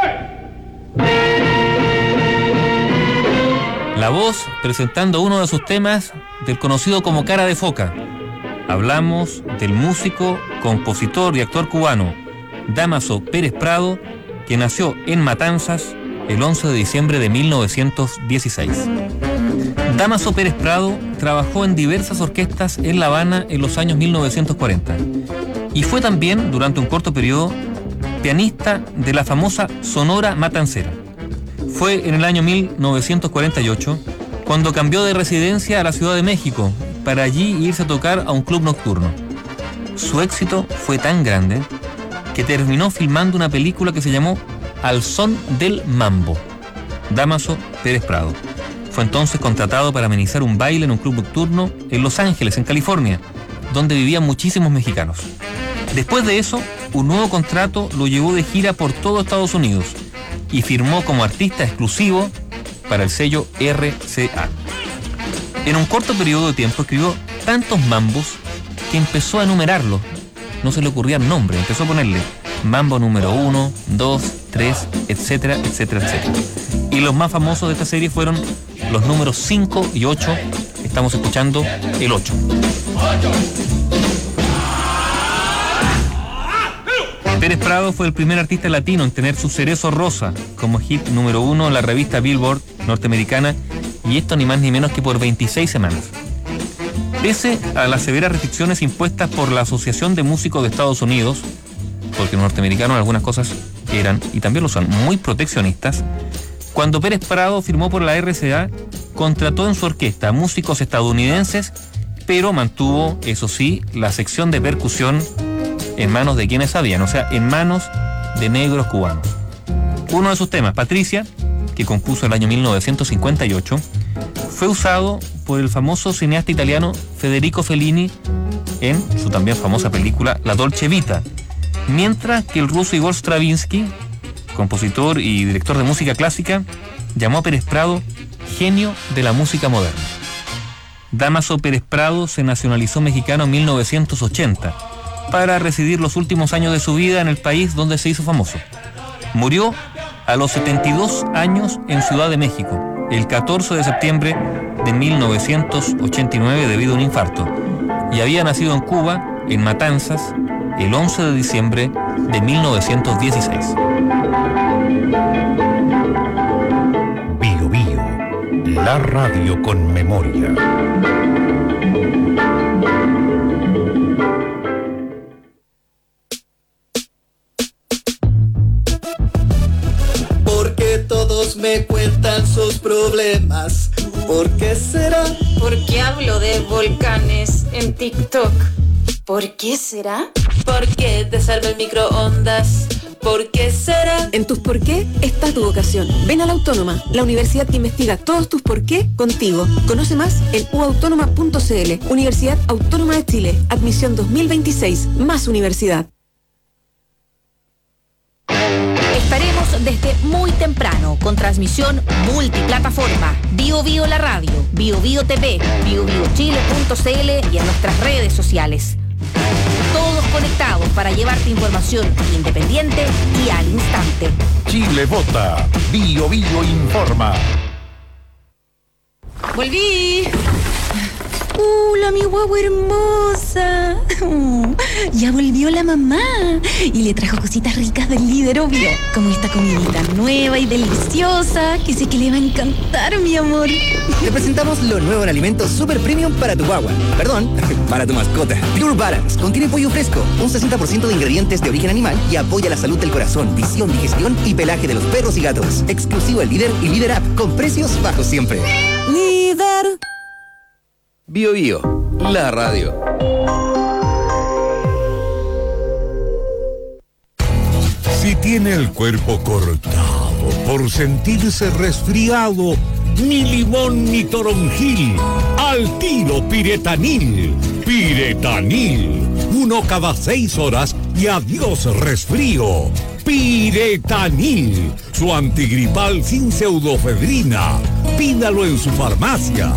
La Voz presentando uno de sus temas del conocido como Cara de Foca. Hablamos del músico, compositor y actor cubano Dámaso Pérez Prado, que nació en Matanzas el 11 de diciembre de 1916. Dámaso Pérez Prado trabajó en diversas orquestas en La Habana en los años 1940 y fue también, durante un corto periodo, pianista de la famosa Sonora Matancera. Fue en el año 1948 cuando cambió de residencia a la Ciudad de México para allí irse a tocar a un club nocturno. Su éxito fue tan grande que terminó filmando una película que se llamó Al son del mambo. Dámaso Pérez Prado fue entonces contratado para amenizar un baile en un club nocturno en Los Ángeles, en California, donde vivían muchísimos mexicanos. Después de eso, un nuevo contrato lo llevó de gira por todo Estados Unidos y firmó como artista exclusivo para el sello RCA. En un corto periodo de tiempo escribió tantos mambos que empezó a enumerarlos. No se le ocurrían nombres, empezó a ponerle mambo número 1, 2, 3, etcétera, etcétera, etcétera. Y los más famosos de esta serie fueron los números 5 y 8. Estamos escuchando el 8. Pérez Prado fue el primer artista latino en tener su Cerezo Rosa como hit número 1 en la revista Billboard norteamericana, y esto ni más ni menos que por 26 semanas. Pese a las severas restricciones impuestas por la Asociación de Músicos de Estados Unidos, porque los norteamericanos en algunas cosas eran, y también lo son, muy proteccionistas, cuando Pérez Prado firmó por la RCA, contrató en su orquesta a músicos estadounidenses, pero mantuvo, eso sí, la sección de percusión en manos de quienes sabían, o sea, en manos de negros cubanos. Uno de sus temas, Patricia, que compuso el año 1958, fue usado por el famoso cineasta italiano Federico Fellini en su también famosa película La Dolce Vita, mientras que el ruso Igor Stravinsky, compositor y director de música clásica, llamó a Pérez Prado genio de la música moderna. Dámaso Pérez Prado se nacionalizó mexicano en 1980 para residir los últimos años de su vida en el país donde se hizo famoso. Murió a los 72 años en Ciudad de México, el 14 de septiembre de 1989 debido a un infarto, y había nacido en Cuba, en Matanzas, el 11 de diciembre de 1916. Bio Bio, la radio con memoria. Porque todos me cuentan sus problemas. ¿Por qué será? Porque hablo de volcanes en TikTok. ¿Por qué será? Porque te salva el microondas. ¿Por qué será? En tus por qué está tu vocación. Ven a la Autónoma, la universidad que investiga todos tus por qué contigo. Conoce más en uautónoma.cl. Universidad Autónoma de Chile. Admisión 2026. Más universidad. Estaremos desde muy temprano con transmisión multiplataforma. Bio Bio la radio, Bio Bio TV, BioBioChile.cl y en nuestras redes sociales. Todos conectados para llevarte información independiente y al instante. Chile vota. Bio Bio informa. ¡Volví! ¡La mi guagua hermosa! Ya volvió la mamá y le trajo cositas ricas del Líder, obvio. Como esta comidita nueva y deliciosa que sé que le va a encantar, mi amor. Te presentamos lo nuevo en alimentos super premium para tu guagua. Perdón, para tu mascota. Pure Balance contiene pollo fresco, un 60% de ingredientes de origen animal y apoya la salud del corazón, visión, digestión y pelaje de los perros y gatos. Exclusivo al Líder y Líder App con precios bajos siempre. Líder. Bio Bio, la radio. Si tiene el cuerpo cortado por sentirse resfriado, ni limón ni toronjil, al tiro Piretanil. Piretanil, 1 cada 6 horas y adiós resfrío. Piretanil, su antigripal sin pseudofedrina. Pídalo en su farmacia.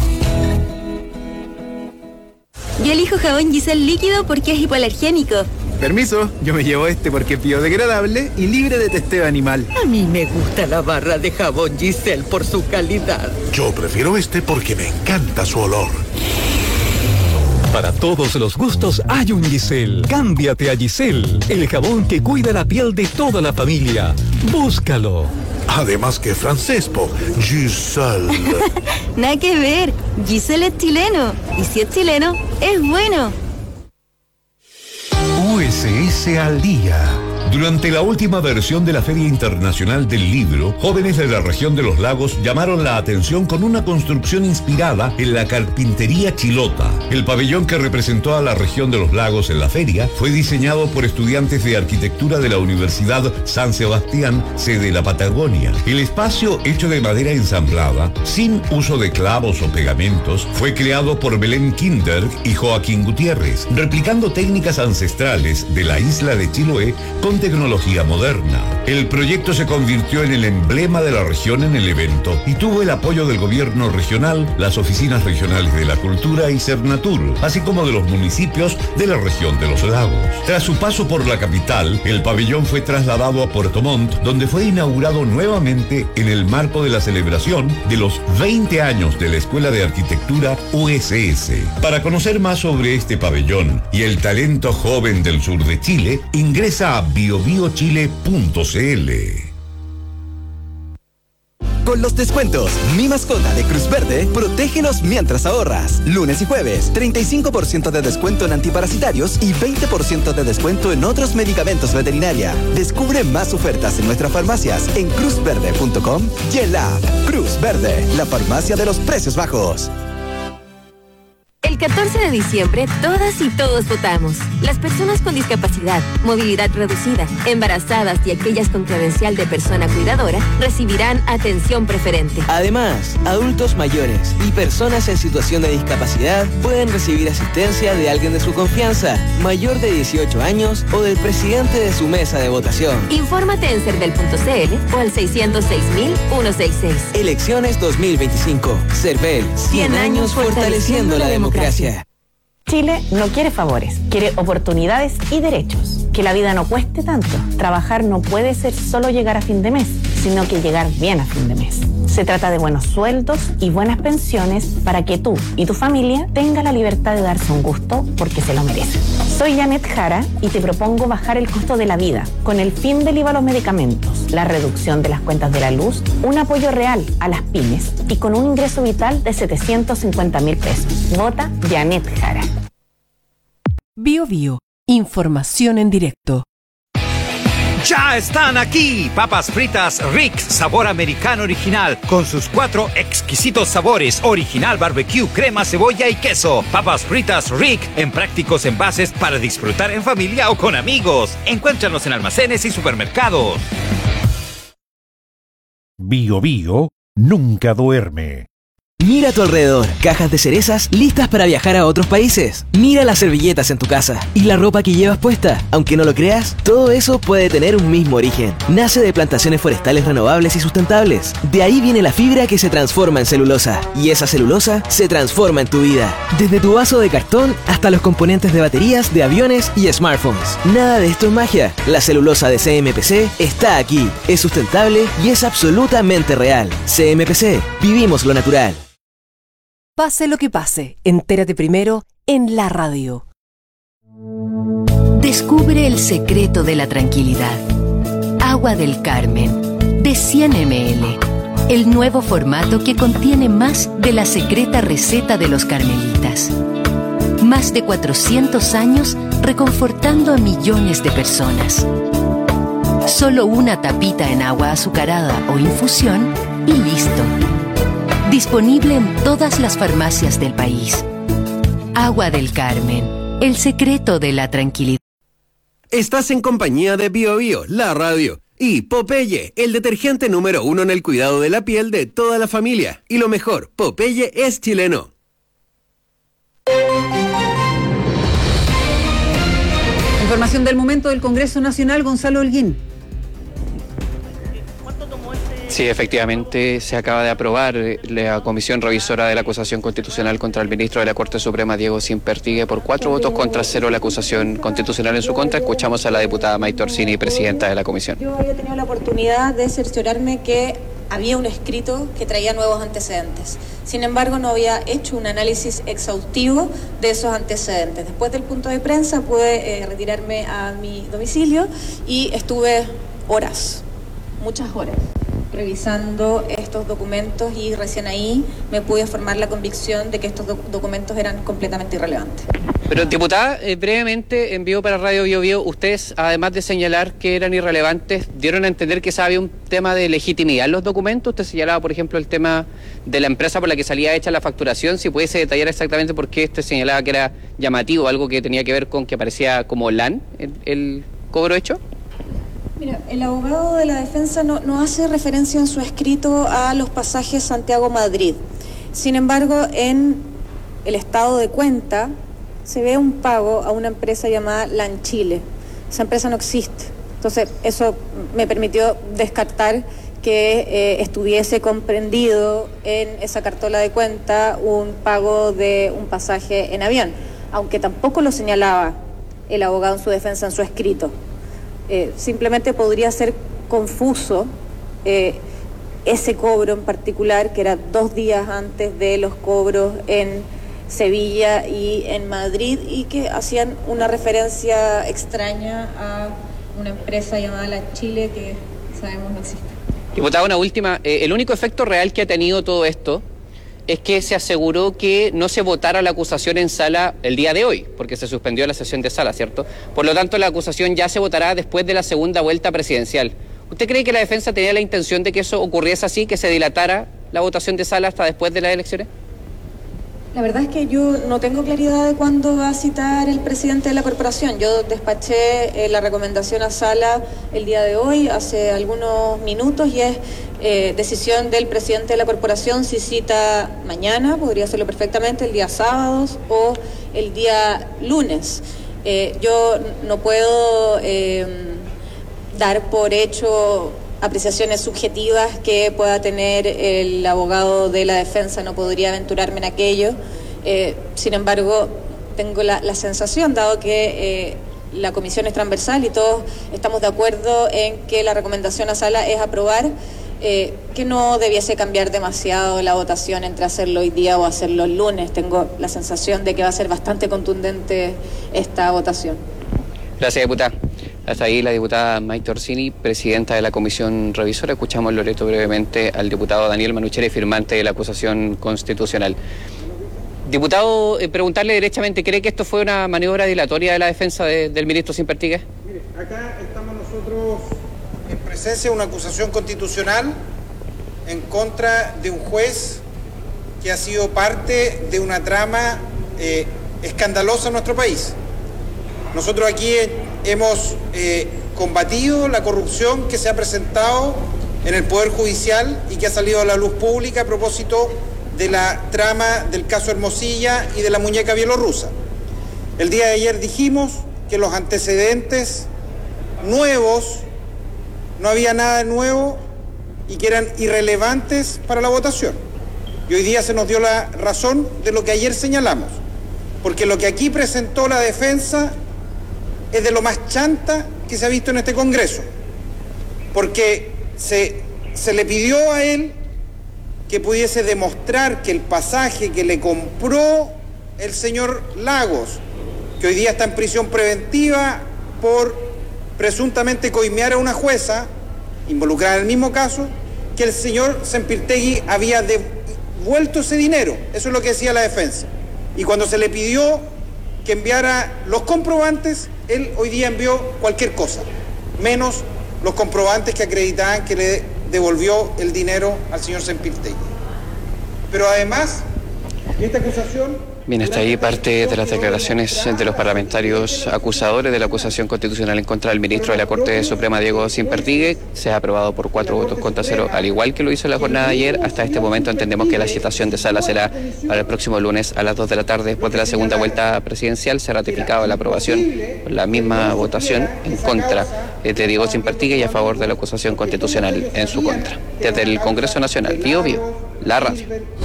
Yo elijo jabón Giselle líquido porque es hipoalergénico. Permiso, yo me llevo este porque es biodegradable y libre de testeo animal. A mí me gusta la barra de jabón Giselle por su calidad. Yo prefiero este porque me encanta su olor. Para todos los gustos hay un Giselle. Cámbiate a Giselle, el jabón que cuida la piel de toda la familia. Búscalo. Además que francés, po. Giselle. Nada que ver. Giselle es chileno. Y si es chileno, es bueno. USS al día. Durante la última versión de la Feria Internacional del Libro, jóvenes de la región de los lagos llamaron la atención con una construcción inspirada en la carpintería chilota. El pabellón que representó a la región de los lagos en la feria fue diseñado por estudiantes de arquitectura de la Universidad San Sebastián, sede de la Patagonia. El espacio, hecho de madera ensamblada, sin uso de clavos o pegamentos, fue creado por Belén Kinder y Joaquín Gutiérrez, replicando técnicas ancestrales de la isla de Chiloé con tecnología moderna. El proyecto se convirtió en el emblema de la región en el evento y tuvo el apoyo del gobierno regional, las oficinas regionales de la cultura y Cernatur, así como de los municipios de la región de los lagos. Tras su paso por la capital, el pabellón fue trasladado a Puerto Montt, donde fue inaugurado nuevamente en el marco de la celebración de los 20 años de la Escuela de Arquitectura USS. Para conocer más sobre este pabellón y el talento joven del sur de Chile, ingresa a biobiochile.cl. Con los descuentos Mi Mascota de Cruz Verde, protégenos mientras ahorras. Lunes y jueves, 35% de descuento en antiparasitarios y 20% de descuento en otros medicamentos veterinaria. Descubre más ofertas en nuestras farmacias en cruzverde.com y en la app Cruz Verde, la farmacia de los precios bajos. El 14 de diciembre, todas y todos votamos. Las personas con discapacidad, movilidad reducida, embarazadas y aquellas con credencial de persona cuidadora recibirán atención preferente. Además, adultos mayores y personas en situación de discapacidad pueden recibir asistencia de alguien de su confianza, mayor de 18 años o del presidente de su mesa de votación. Infórmate en cervel.cl o al 606.166. Elecciones 2025. Cervel, 100 años fortaleciendo la democracia. Chile no quiere favores, quiere oportunidades y derechos. Que la vida no cueste tanto. Trabajar no puede ser solo llegar a fin de mes, sino que llegar bien a fin de mes. Se trata de buenos sueldos y buenas pensiones para que tú y tu familia tengan la libertad de darse un gusto porque se lo merecen. Soy Janet Jara y te propongo bajar el costo de la vida con el fin del IVA a los medicamentos, la reducción de las cuentas de la luz, un apoyo real a las pymes y con un ingreso vital de 750.000 pesos. Vota Janet Jara. Bio Bio. Información en directo. Ya están aquí, papas fritas Rick, sabor americano original, con sus 4 exquisitos sabores, original barbecue, crema, cebolla y queso. Papas fritas Rick, en prácticos envases para disfrutar en familia o con amigos. Encuéntranos en almacenes y supermercados. Bio Bio nunca duerme. Mira a tu alrededor, cajas de cerezas listas para viajar a otros países. Mira las servilletas en tu casa y la ropa que llevas puesta. Aunque no lo creas, todo eso puede tener un mismo origen. Nace de plantaciones forestales renovables y sustentables. De ahí viene la fibra que se transforma en celulosa. Y esa celulosa se transforma en tu vida. Desde tu vaso de cartón hasta los componentes de baterías, de aviones y smartphones. Nada de esto es magia. La celulosa de CMPC está aquí. Es sustentable y es absolutamente real. CMPC, vivimos lo natural. Pase lo que pase, entérate primero en la radio. Descubre el secreto de la tranquilidad. Agua del Carmen, de 100 ml. El nuevo formato que contiene más de la secreta receta de los carmelitas. Más de 400 años reconfortando a millones de personas. Solo una tapita en agua azucarada o infusión y listo. Disponible en todas las farmacias del país. Agua del Carmen, el secreto de la tranquilidad. Estás en compañía de Bio Bio, la radio, y Popeye, el detergente número 1 en el cuidado de la piel de toda la familia. Y lo mejor, Popeye es chileno. Información del momento del Congreso Nacional, Gonzalo Holguín. Sí, efectivamente se acaba de aprobar la comisión revisora de la acusación constitucional contra el ministro de la Corte Suprema, Diego Simpertigue, por 4 votos contra 0 la acusación constitucional en su contra. Escuchamos a la diputada Maite Orsini, presidenta de la comisión. Yo había tenido la oportunidad de cerciorarme que había un escrito que traía nuevos antecedentes. Sin embargo, no había hecho un análisis exhaustivo de esos antecedentes. Después del punto de prensa pude retirarme a mi domicilio y estuve horas, muchas horas, revisando estos documentos y recién ahí me pude formar la convicción de que estos documentos eran completamente irrelevantes. Pero, diputada, brevemente, en vivo para Radio Bio Bio, ustedes, además de señalar que eran irrelevantes, dieron a entender que había un tema de legitimidad en los documentos. Usted señalaba, por ejemplo, el tema de la empresa por la que salía hecha la facturación. Si pudiese detallar exactamente por qué usted señalaba que era llamativo, algo que tenía que ver con que aparecía como LAN el cobro hecho. Mira, el abogado de la defensa no hace referencia en su escrito a los pasajes Santiago-Madrid. Sin embargo, en el estado de cuenta se ve un pago a una empresa llamada LAN Chile. Esa empresa no existe. Entonces, eso me permitió descartar que estuviese comprendido en esa cartola de cuenta un pago de un pasaje en avión, aunque tampoco lo señalaba el abogado en su defensa en su escrito. Simplemente podría ser confuso ese cobro en particular, que era 2 días antes de los cobros en Sevilla y en Madrid, y que hacían una referencia extraña a una empresa llamada LAN Chile que sabemos no existe. Diputada, una última. El único efecto real que ha tenido todo esto es que se aseguró que no se votara la acusación en sala el día de hoy, porque se suspendió la sesión de sala, ¿cierto? Por lo tanto, la acusación ya se votará después de la segunda vuelta presidencial. ¿Usted cree que la defensa tenía la intención de que eso ocurriese así, que se dilatara la votación de sala hasta después de las elecciones? La verdad es que yo no tengo claridad de cuándo va a citar el presidente de la corporación. Yo despaché la recomendación a sala el día de hoy, hace algunos minutos, y es decisión del presidente de la corporación si cita mañana, podría hacerlo perfectamente, el día sábados o el día lunes. Yo no puedo dar por hecho apreciaciones subjetivas que pueda tener el abogado de la defensa, no podría aventurarme en aquello. Sin embargo, tengo la sensación, dado que la comisión es transversal y todos estamos de acuerdo en que la recomendación a sala es aprobar, que no debiese cambiar demasiado la votación entre hacerlo hoy día o hacerlo el lunes. Tengo la sensación de que va a ser bastante contundente esta votación. Gracias, diputada. Hasta ahí la diputada Maite Orsini, presidenta de la comisión revisora. Escuchamos, Loreto, brevemente al diputado Daniel Manuchere, firmante de la acusación constitucional. Diputado, preguntarle derechamente, ¿cree que esto fue una maniobra dilatoria de la defensa del ministro Simpertigue? Mire, acá estamos nosotros en presencia de una acusación constitucional en contra de un juez que ha sido parte de una trama escandalosa en nuestro país. Nosotros aquí hemos combatido la corrupción que se ha presentado en el Poder Judicial y que ha salido a la luz pública a propósito de la trama del caso Hermosilla y de la muñeca bielorrusa. El día de ayer dijimos que los antecedentes nuevos, no había nada nuevo y que eran irrelevantes para la votación. Y hoy día se nos dio la razón de lo que ayer señalamos, porque lo que aquí presentó la defensa es de lo más chanta que se ha visto en este Congreso, porque se le pidió a él que pudiese demostrar que el pasaje que le compró el señor Lagos, que hoy día está en prisión preventiva por presuntamente coimear a una jueza involucrada en el mismo caso, que el señor Sempirtegui había devuelto ese dinero. Eso es lo que decía la defensa. Y cuando se le pidió que enviara los comprobantes, él hoy día envió cualquier cosa, menos los comprobantes que acreditaban que le devolvió el dinero al señor Sempirtegui. Pero además, esta acusación... Bien, hasta ahí parte de las declaraciones de los parlamentarios acusadores de la acusación constitucional en contra del ministro de la Corte Suprema, Diego Sempirtegui. Se ha aprobado por 4 votos contra 0, al igual que lo hizo la jornada de ayer. Hasta este momento entendemos que la citación de sala será para el próximo lunes a las 2 de la tarde. Después de la segunda vuelta presidencial se ha ratificado la aprobación por la misma votación en contra de Diego Sempirtegui y a favor de la acusación constitucional en su contra. Desde el Congreso Nacional, Bío Bío, la radio.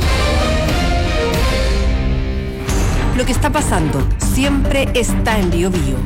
Lo que está pasando siempre está en Bío Bío.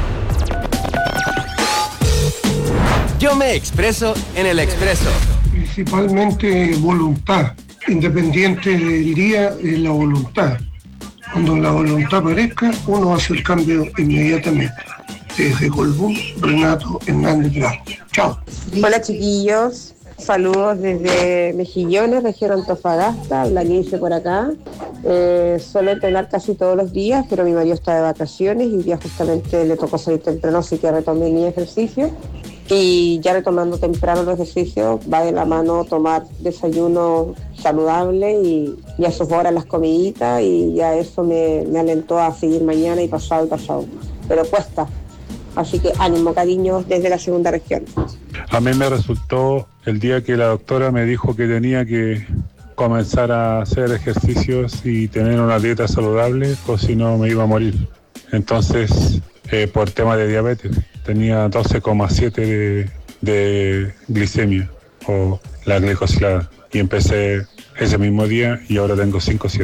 Yo me expreso en el Expreso. Principalmente voluntad. Independiente del día es la voluntad. Cuando la voluntad aparezca, uno hace el cambio inmediatamente. Desde Colbún, Renato Hernández Blanco. Chao. Hola chiquillos, saludos desde Mejillones, región Antofagasta, la 15 por acá. Suelo entrenar casi todos los días, pero mi marido está de vacaciones y hoy día justamente le tocó salir temprano, así que retomé mi ejercicio. Y ya retomando temprano el ejercicio, va de la mano tomar desayuno saludable y a sus horas las comiditas, y ya eso me alentó a seguir mañana y pasado. Pero cuesta. Así que ánimo, cariños, desde la segunda región. A mí me resultó el día que la doctora me dijo que tenía que comenzar a hacer ejercicios y tener una dieta saludable, o si no me iba a morir. Entonces, por tema de diabetes, tenía 12,7 de glicemia o la glicosilada, y empecé ese mismo día y ahora tengo 5,7.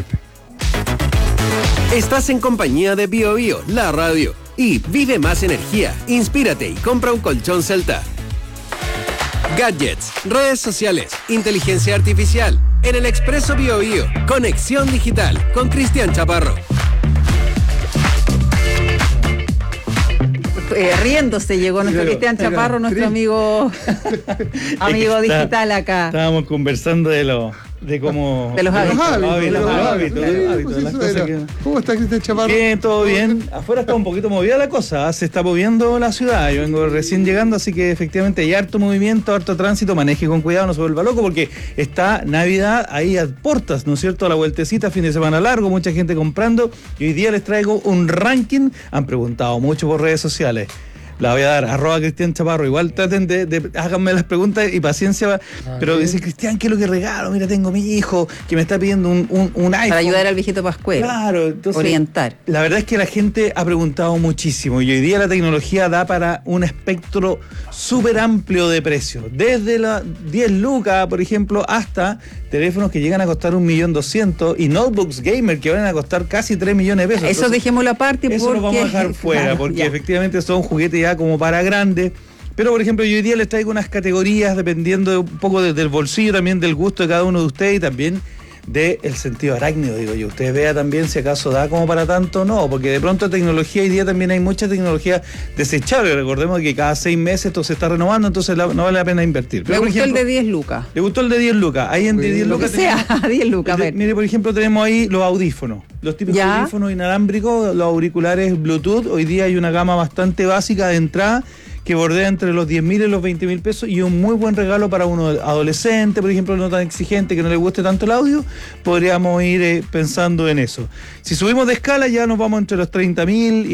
Estás en compañía de Bío Bío, la radio. Y vive más energía, inspírate y compra un colchón Celta. Gadgets, redes sociales, inteligencia artificial. En el Expreso Bío Bío, conexión digital con Cristian Chaparro. Riéndose llegó nuestro Cristian Chaparro, nuestro amigo digital acá. Estábamos conversando de cómo... De los hábitos. ¿Cómo está Cristian Chaparro? Bien, todo bien. Afuera está un poquito movida la cosa, se está moviendo la ciudad. Yo vengo recién llegando, así que efectivamente hay harto movimiento, harto tránsito. Maneje con cuidado, no se vuelva loco, porque está Navidad ahí a portas, ¿no es cierto? A la vueltecita, fin de semana largo, mucha gente comprando. Y hoy día les traigo un ranking. Han preguntado mucho por redes sociales. La voy a dar, @Cristian Chaparro. Igual traten háganme las preguntas y paciencia. Pero dice, Cristian, ¿qué es lo que regalo? Mira, tengo mi hijo que me está pidiendo un iPhone. Para ayudar al viejito pascuero. Claro, entonces, orientar. La verdad es que la gente ha preguntado muchísimo y hoy día la tecnología da para un espectro súper amplio de precios. Desde las 10 lucas, por ejemplo, hasta teléfonos que llegan a costar 1.200.000 y notebooks gamer que van a costar casi 3 millones de pesos. Eso dejémoslo aparte porque... Eso lo vamos a dejar fuera, claro, porque ya. Efectivamente son juguetes ya como para grandes. Pero, por ejemplo, yo hoy día les traigo unas categorías dependiendo un poco del bolsillo, también del gusto de cada uno de ustedes y también del sentido arácnido, digo yo. Usted vea también si acaso da como para tanto o no, porque de pronto tecnología hoy día también hay mucha tecnología desechable. Recordemos que cada 6 meses esto se está renovando, entonces no vale la pena invertir. Pero, me gustó ejemplo, el de 10 lucas. ¿Le gustó el de 10 lucas? Ahí en 10 lucas. Que sea, 10 lucas. Mire, por ejemplo, tenemos ahí los audífonos. Los típicos audífonos inalámbricos, los auriculares Bluetooth. Hoy día hay una gama bastante básica de entrada que bordea entre los 10.000 y los 20.000 pesos y un muy buen regalo para uno adolescente, por ejemplo, no tan exigente, que no le guste tanto el audio, podríamos ir pensando en eso. Si subimos de escala ya nos vamos entre los 30.000 y los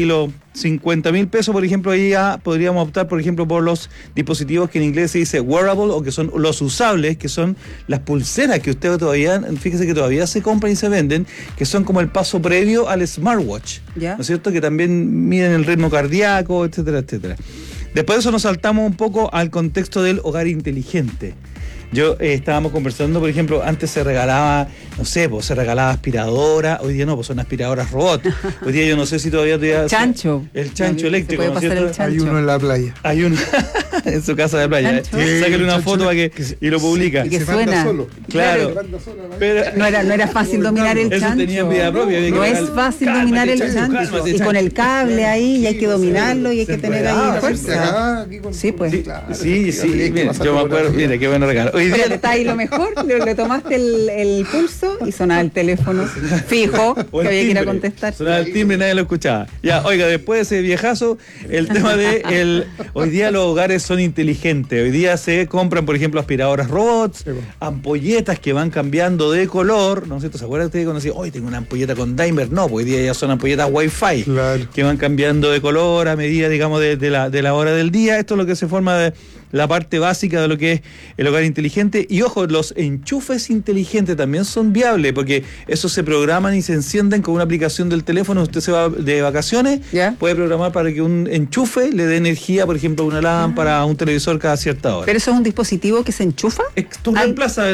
50.000 pesos, por ejemplo, ahí ya podríamos optar, por ejemplo, por los dispositivos que en inglés se dice wearable, o que son los usables, que son las pulseras que usted todavía, fíjese que todavía se compran y se venden, que son como el paso previo al smartwatch, ¿no es cierto? Que también miden el ritmo cardíaco, etcétera, etcétera. Después de eso nos saltamos un poco al contexto del hogar inteligente. Estábamos conversando, por ejemplo, antes se regalaba, no sé, pues se regalaba aspiradora, hoy día no, pues son aspiradoras robot. Hoy día yo no sé si todavía... Chancho. El chancho eléctrico, ¿no es cierto? El chancho. Hay uno en la playa. Hay uno en su casa de playa. Sáquenle una foto para que y lo publica. Y que suena. Solo. Claro. Pero no era fácil dominar el chancho. Eso tenía vida propia. No es fácil dominar el chancho. Y con el cable ahí, y hay que dominarlo, y hay que tener ahí fuerza. Sí, pues. Sí. Mira, yo me acuerdo, mira, qué bueno regalo. Hoy día está ahí lo mejor, le tomaste el pulso y sonaba el teléfono fijo, que había que ir a contestar. Sonaba el timbre y nadie lo escuchaba. Ya, oiga, después de ese viejazo, el tema de hoy día los hogares son inteligentes. Hoy día se compran, por ejemplo, aspiradoras robots, ampolletas que van cambiando de color, ¿no es cierto? ¿Se acuerdan ustedes cuando decían, hoy tengo una ampolleta con dimer? No, pues hoy día ya son ampolletas Wi-Fi, que van cambiando de color a medida, digamos, de la hora del día. Esto es lo que se forma de la parte básica de lo que es el hogar inteligente. Y ojo, los enchufes inteligentes también son viables, porque esos se programan y se encienden con una aplicación del teléfono. Usted se va de vacaciones, puede programar para que un enchufe le dé energía, por ejemplo, a una lámpara, a un televisor cada cierta hora. ¿Pero eso es un dispositivo que se enchufa? Tú reemplazas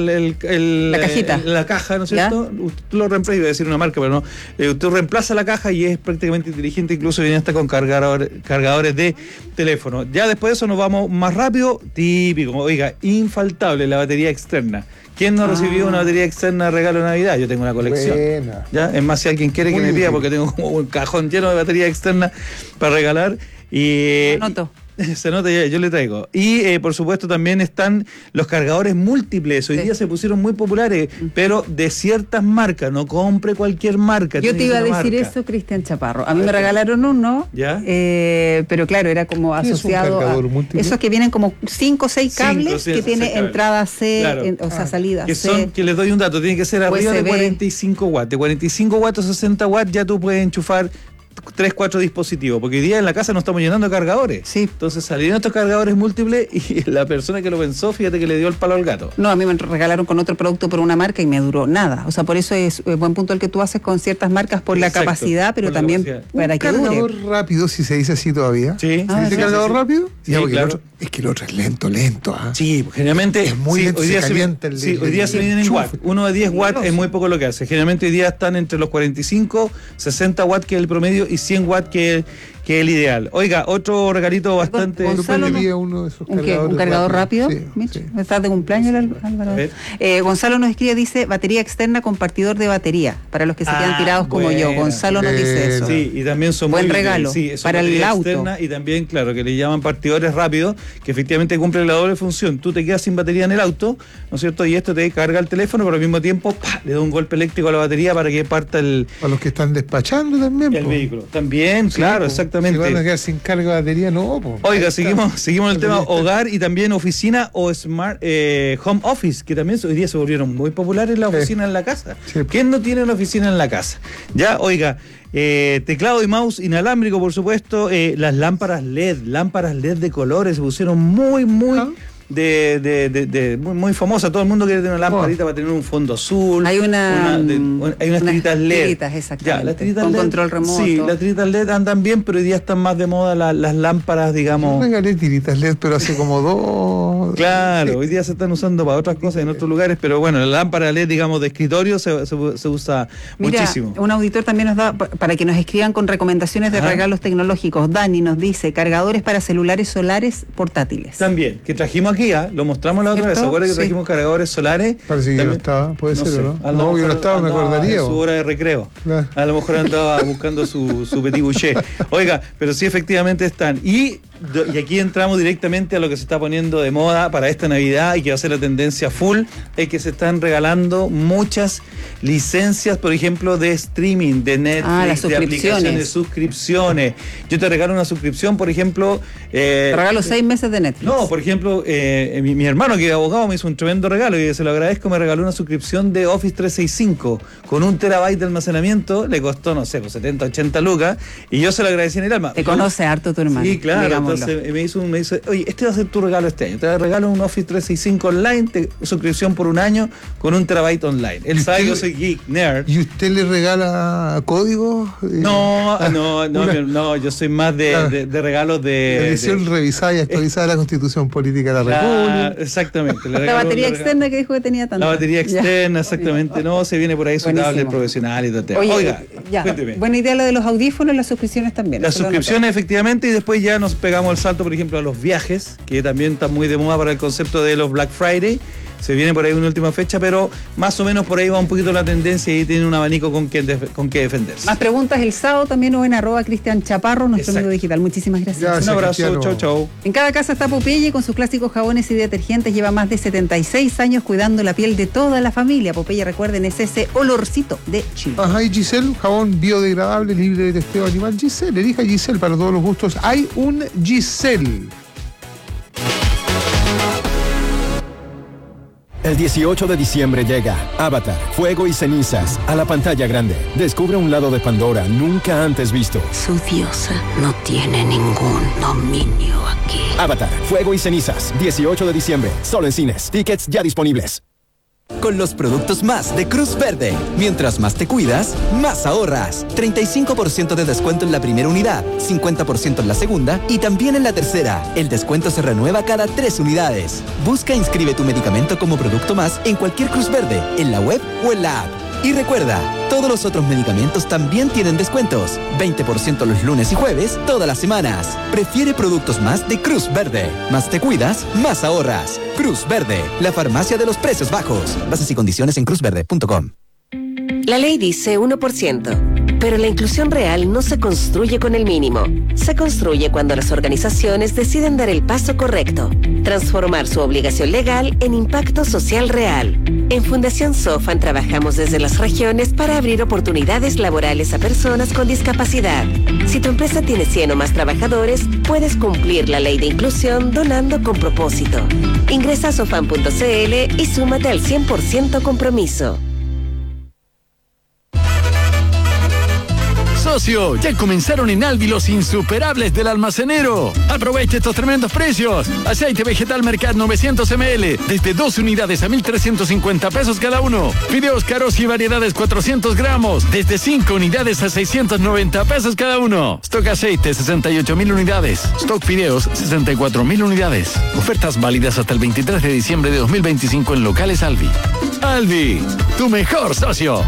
la cajita. La caja, ¿no es cierto? Tú lo reemplazas, iba a decir una marca, pero no. Usted reemplaza la caja y es prácticamente inteligente, incluso viene hasta con cargadores de teléfono. Ya después de eso nos vamos más rápido, típico, oiga, infaltable, la batería externa. ¿Quién no recibió una batería externa de regalo de Navidad? Yo tengo una colección. Buena. ¿Ya? Es más, si alguien quiere que me pida, porque tengo como un cajón lleno de batería externa para regalar. Y anoto. Se nota, yo le traigo. Y por supuesto también están los cargadores múltiples. Hoy día se pusieron muy populares, pero de ciertas marcas. No compre cualquier marca. Yo te iba a decir eso, Cristian Chaparro. A mí me regalaron uno, pero claro, era como asociado a esos que vienen como 5 o 6 cables que tiene entrada C, o sea, salida C. Que les doy un dato, tiene que ser arriba de 45 watts. De 45 watts a 60 watts ya tú puedes enchufar 3-4 dispositivos, porque hoy día en la casa nos estamos llenando de cargadores. Sí. Entonces salieron estos cargadores múltiples y la persona que lo pensó, fíjate que le dio el palo al gato. No, a mí me regalaron con otro producto por una marca y me duró nada. O sea, por eso es buen punto el que tú haces con ciertas marcas por la capacidad, pero también para que dure. ¿Un cargador rápido, si se dice así todavía? Sí. ¿Se dice cargador rápido? Sí, claro. Es que el otro es lento. Sí, generalmente es muy lento, hoy día se calienta hoy día se miden en watts. Uno de 10 watts es muy poco lo que hace. Generalmente hoy día están entre los 45, 60 watts que es el promedio y 100 watts que es el ideal. Oiga, otro regalito bastante... Gonzalo, uno de esos cargadores ¿Un cargador rápido? Sí. ¿Estás de cumpleaños, Álvaro? Gonzalo nos escribe, dice, batería externa compartidor de batería, para los que se quedan tirados como yo. Gonzalo nos dice eso. Sí, y también son buen regalo para el auto. Externa, y también, claro, que le llaman partidores rápidos, que efectivamente cumplen la doble función. Tú te quedas sin batería en el auto, ¿no es cierto? Y esto te carga el teléfono, pero al mismo tiempo le da un golpe eléctrico a la batería para que parta el... A los que están despachando también. El vehículo. También, claro, exactamente. Si van a quedar sin carga de batería, no. Oiga, seguimos el tema hogar y también oficina o smart home office, que también hoy día se volvieron muy populares las oficinas en la casa. ¿Quién no tiene una oficina en la casa? Ya, oiga, teclado y mouse inalámbrico, por supuesto, las lámparas LED de colores se pusieron muy muy famosa. Todo el mundo quiere tener una lamparita para tener un fondo azul. Hay unas tiritas LED. Exactamente. Las tiritas con LED, control remoto. Sí, las tiritas LED andan bien, pero hoy día están más de moda las lámparas, digamos. Yo regalé tiritas LED, pero hace como 2. Claro, hoy día se están usando para otras cosas en otros lugares, pero bueno, la lámpara LED, digamos, de escritorio se usa muchísimo. Un auditor también nos da, para que nos escriban con recomendaciones de regalos tecnológicos. Dani nos dice, cargadores para celulares solares portátiles. También, que trajimos aquí, lo mostramos la otra vez. ¿Se acuerdan que trajimos cargadores solares? Parece que yo no estaba, puede ser, ¿o no? No, yo no estaba, me acordaría. En su hora de recreo. Claro. A lo mejor andaba buscando su petit boucher. Oiga, pero sí, efectivamente están. Y aquí entramos directamente a lo que se está poniendo de moda para esta Navidad y que va a ser la tendencia full, es que se están regalando muchas licencias, por ejemplo, de streaming, de Netflix, de aplicaciones, de suscripciones. Yo te regalo una suscripción, por ejemplo... te regalo 6 meses de Netflix. No, por ejemplo, mi hermano, que es abogado, me hizo un tremendo regalo y se lo agradezco. Me regaló una suscripción de Office 365 con 1 terabyte de almacenamiento. Le costó, no sé, 70, 80 lucas. Y yo se lo agradecí en el alma. Te conoce harto tu hermano. Sí, claro. Digámoslo. Entonces me dice, oye, este va a ser tu regalo este año. Te regalo un Office 365 online, suscripción por 1 año con 1 terabyte online. Él sabe que yo soy geek, nerd. ¿Y usted le regala códigos? No, yo soy más de regalos de... Edición revisada y actualizada de la Constitución Política de la República. Exactamente. La batería externa que dijo que tenía tanto. La batería externa, exactamente. No, se viene por ahí su tablet profesional y todo el tema. Oiga, cuénteme. Buena idea lo de los audífonos y las suscripciones también. Las suscripciones, efectivamente, y después ya nos pegamos el salto, por ejemplo, a los viajes, que también están muy de moda para el concepto de los Black Friday. Se viene por ahí una última fecha, pero más o menos por ahí va un poquito la tendencia y tiene un abanico con que defenderse. Más preguntas el sábado también o en @Cristian Chaparro, nuestro amigo digital. Muchísimas gracias. Un abrazo, chau. En cada casa está Popeye con sus clásicos jabones y detergentes. Lleva más de 76 años cuidando la piel de toda la familia. Popeye, recuerden, es ese olorcito de Chile. Ajá, y Giselle, jabón biodegradable, libre de testeo animal. Giselle, elija Giselle para todos los gustos. Hay un Giselle. El 18 de diciembre llega Avatar, Fuego y Cenizas a la pantalla grande. Descubre un lado de Pandora nunca antes visto. Su diosa no tiene ningún dominio aquí. Avatar, Fuego y Cenizas, 18 de diciembre, solo en cines. Tickets ya disponibles. Con los productos más de Cruz Verde. Mientras más te cuidas, más ahorras. 35% de descuento en la primera unidad, 50% en la segunda y también en la tercera. El descuento se renueva cada 3 unidades. Busca e inscribe tu medicamento como producto más en cualquier Cruz Verde, en la web o en la app. Y recuerda, todos los otros medicamentos también tienen descuentos. 20% los lunes y jueves, todas las semanas. Prefiere productos más de Cruz Verde. Más te cuidas, más ahorras. Cruz Verde, la farmacia de los precios bajos. Bases y condiciones en cruzverde.com. La ley dice 1%, pero la inclusión real no se construye con el mínimo. Se construye cuando las organizaciones deciden dar el paso correcto, transformar su obligación legal en impacto social real. En Fundación Sofan trabajamos desde las regiones para abrir oportunidades laborales a personas con discapacidad. Si tu empresa tiene 100 o más trabajadores, puedes cumplir la ley de inclusión donando con propósito. Ingresa a sofan.cl y súmate al 100% compromiso. Socio, ya comenzaron en Alvi los insuperables del almacenero. Aprovecha estos tremendos precios. Aceite vegetal Mercat 900 ml, desde 2 unidades a 1.350 pesos cada uno. Fideos caros y variedades 400 gramos, desde 5 unidades a 690 pesos cada uno. Stock aceite 68.000 unidades. Stock fideos 64.000 unidades. Ofertas válidas hasta el 23 de diciembre de 2025 en locales Alvi. Alvi, tu mejor socio.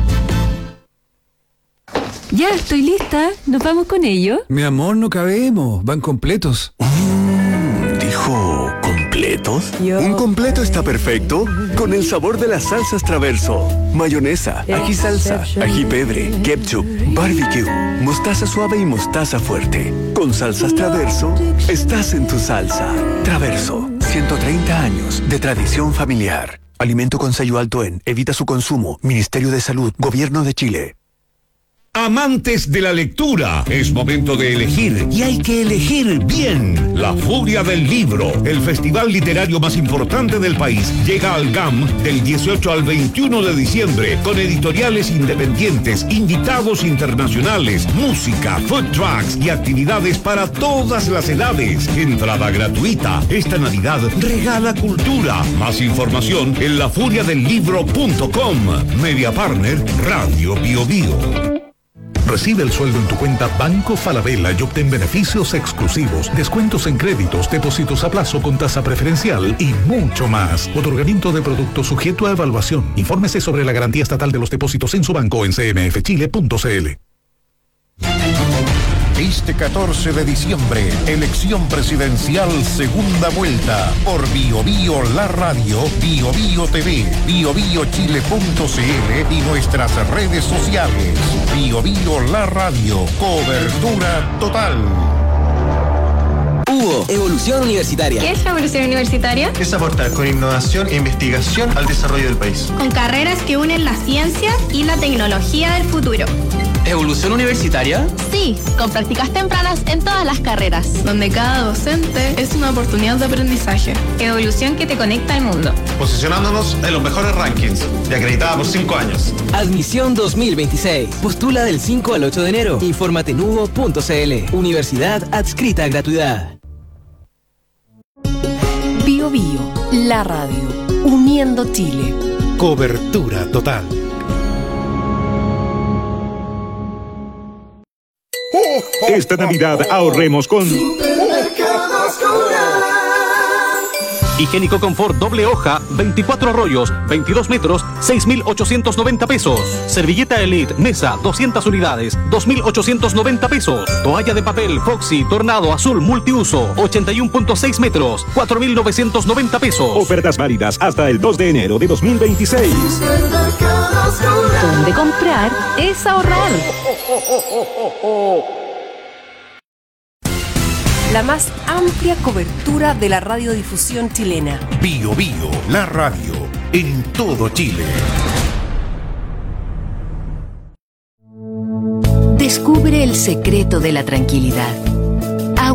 Ya, estoy lista. ¿Nos vamos con ello? Mi amor, no cabemos. Van completos. ¿Dijo completos? Un completo está perfecto con el sabor de las salsas Traverso. Mayonesa, ají salsa, ají pebre, ketchup, barbecue, mostaza suave y mostaza fuerte. Con salsas Traverso, estás en tu salsa. Traverso, 130 años de tradición familiar. Alimento con sello alto en. Evita su consumo. Ministerio de Salud. Gobierno de Chile. Amantes de la lectura, es momento de elegir y hay que elegir bien. La Furia del Libro, el festival literario más importante del país, llega al GAM del 18 al 21 de diciembre con editoriales independientes, invitados internacionales, música, food trucks y actividades para todas las edades. Entrada gratuita. Esta Navidad regala cultura. Más información en lafuriadellibro.com. Media Partner Radio Bio Bio. Recibe el sueldo en tu cuenta Banco Falabella y obtén beneficios exclusivos, descuentos en créditos, depósitos a plazo con tasa preferencial y mucho más. Otorgamiento de productos sujeto a evaluación. Infórmese sobre la garantía estatal de los depósitos en su banco en cmfchile.cl. Este 14 de diciembre, elección presidencial segunda vuelta por Bio Bio La Radio, Bio Bio TV, biobiochile.cl y nuestras redes sociales. Bio Bio La Radio, cobertura total. UO, Evolución Universitaria. ¿Qué es la evolución universitaria? Es aportar con innovación e investigación al desarrollo del país. Con carreras que unen la ciencia y la tecnología del futuro. ¿Evolución universitaria? Sí, con prácticas tempranas en todas las carreras, donde cada docente es una oportunidad de aprendizaje. Evolución que te conecta al mundo. Posicionándonos en los mejores rankings y acreditada por 5 años. Admisión 2026. Postula del 5 al 8 de enero. Infórmate en hugo.cl. Universidad adscrita a gratuidad. Bio Bio, la radio, uniendo Chile. Cobertura total. Esta Navidad ahorremos con Higiénico Confort doble hoja, 24 rollos, 22 metros, 6.890 pesos. Servilleta Elite Mesa, 200 unidades, 2.890 pesos. Toalla de papel Foxy Tornado Azul Multiuso, 81.6 metros, 4.990 pesos. Ofertas válidas hasta el 2 de enero de 2026. Donde comprar es ahorrar. La más amplia cobertura de la radiodifusión chilena. Bio Bio, la radio, en todo Chile. Descubre el secreto de la tranquilidad.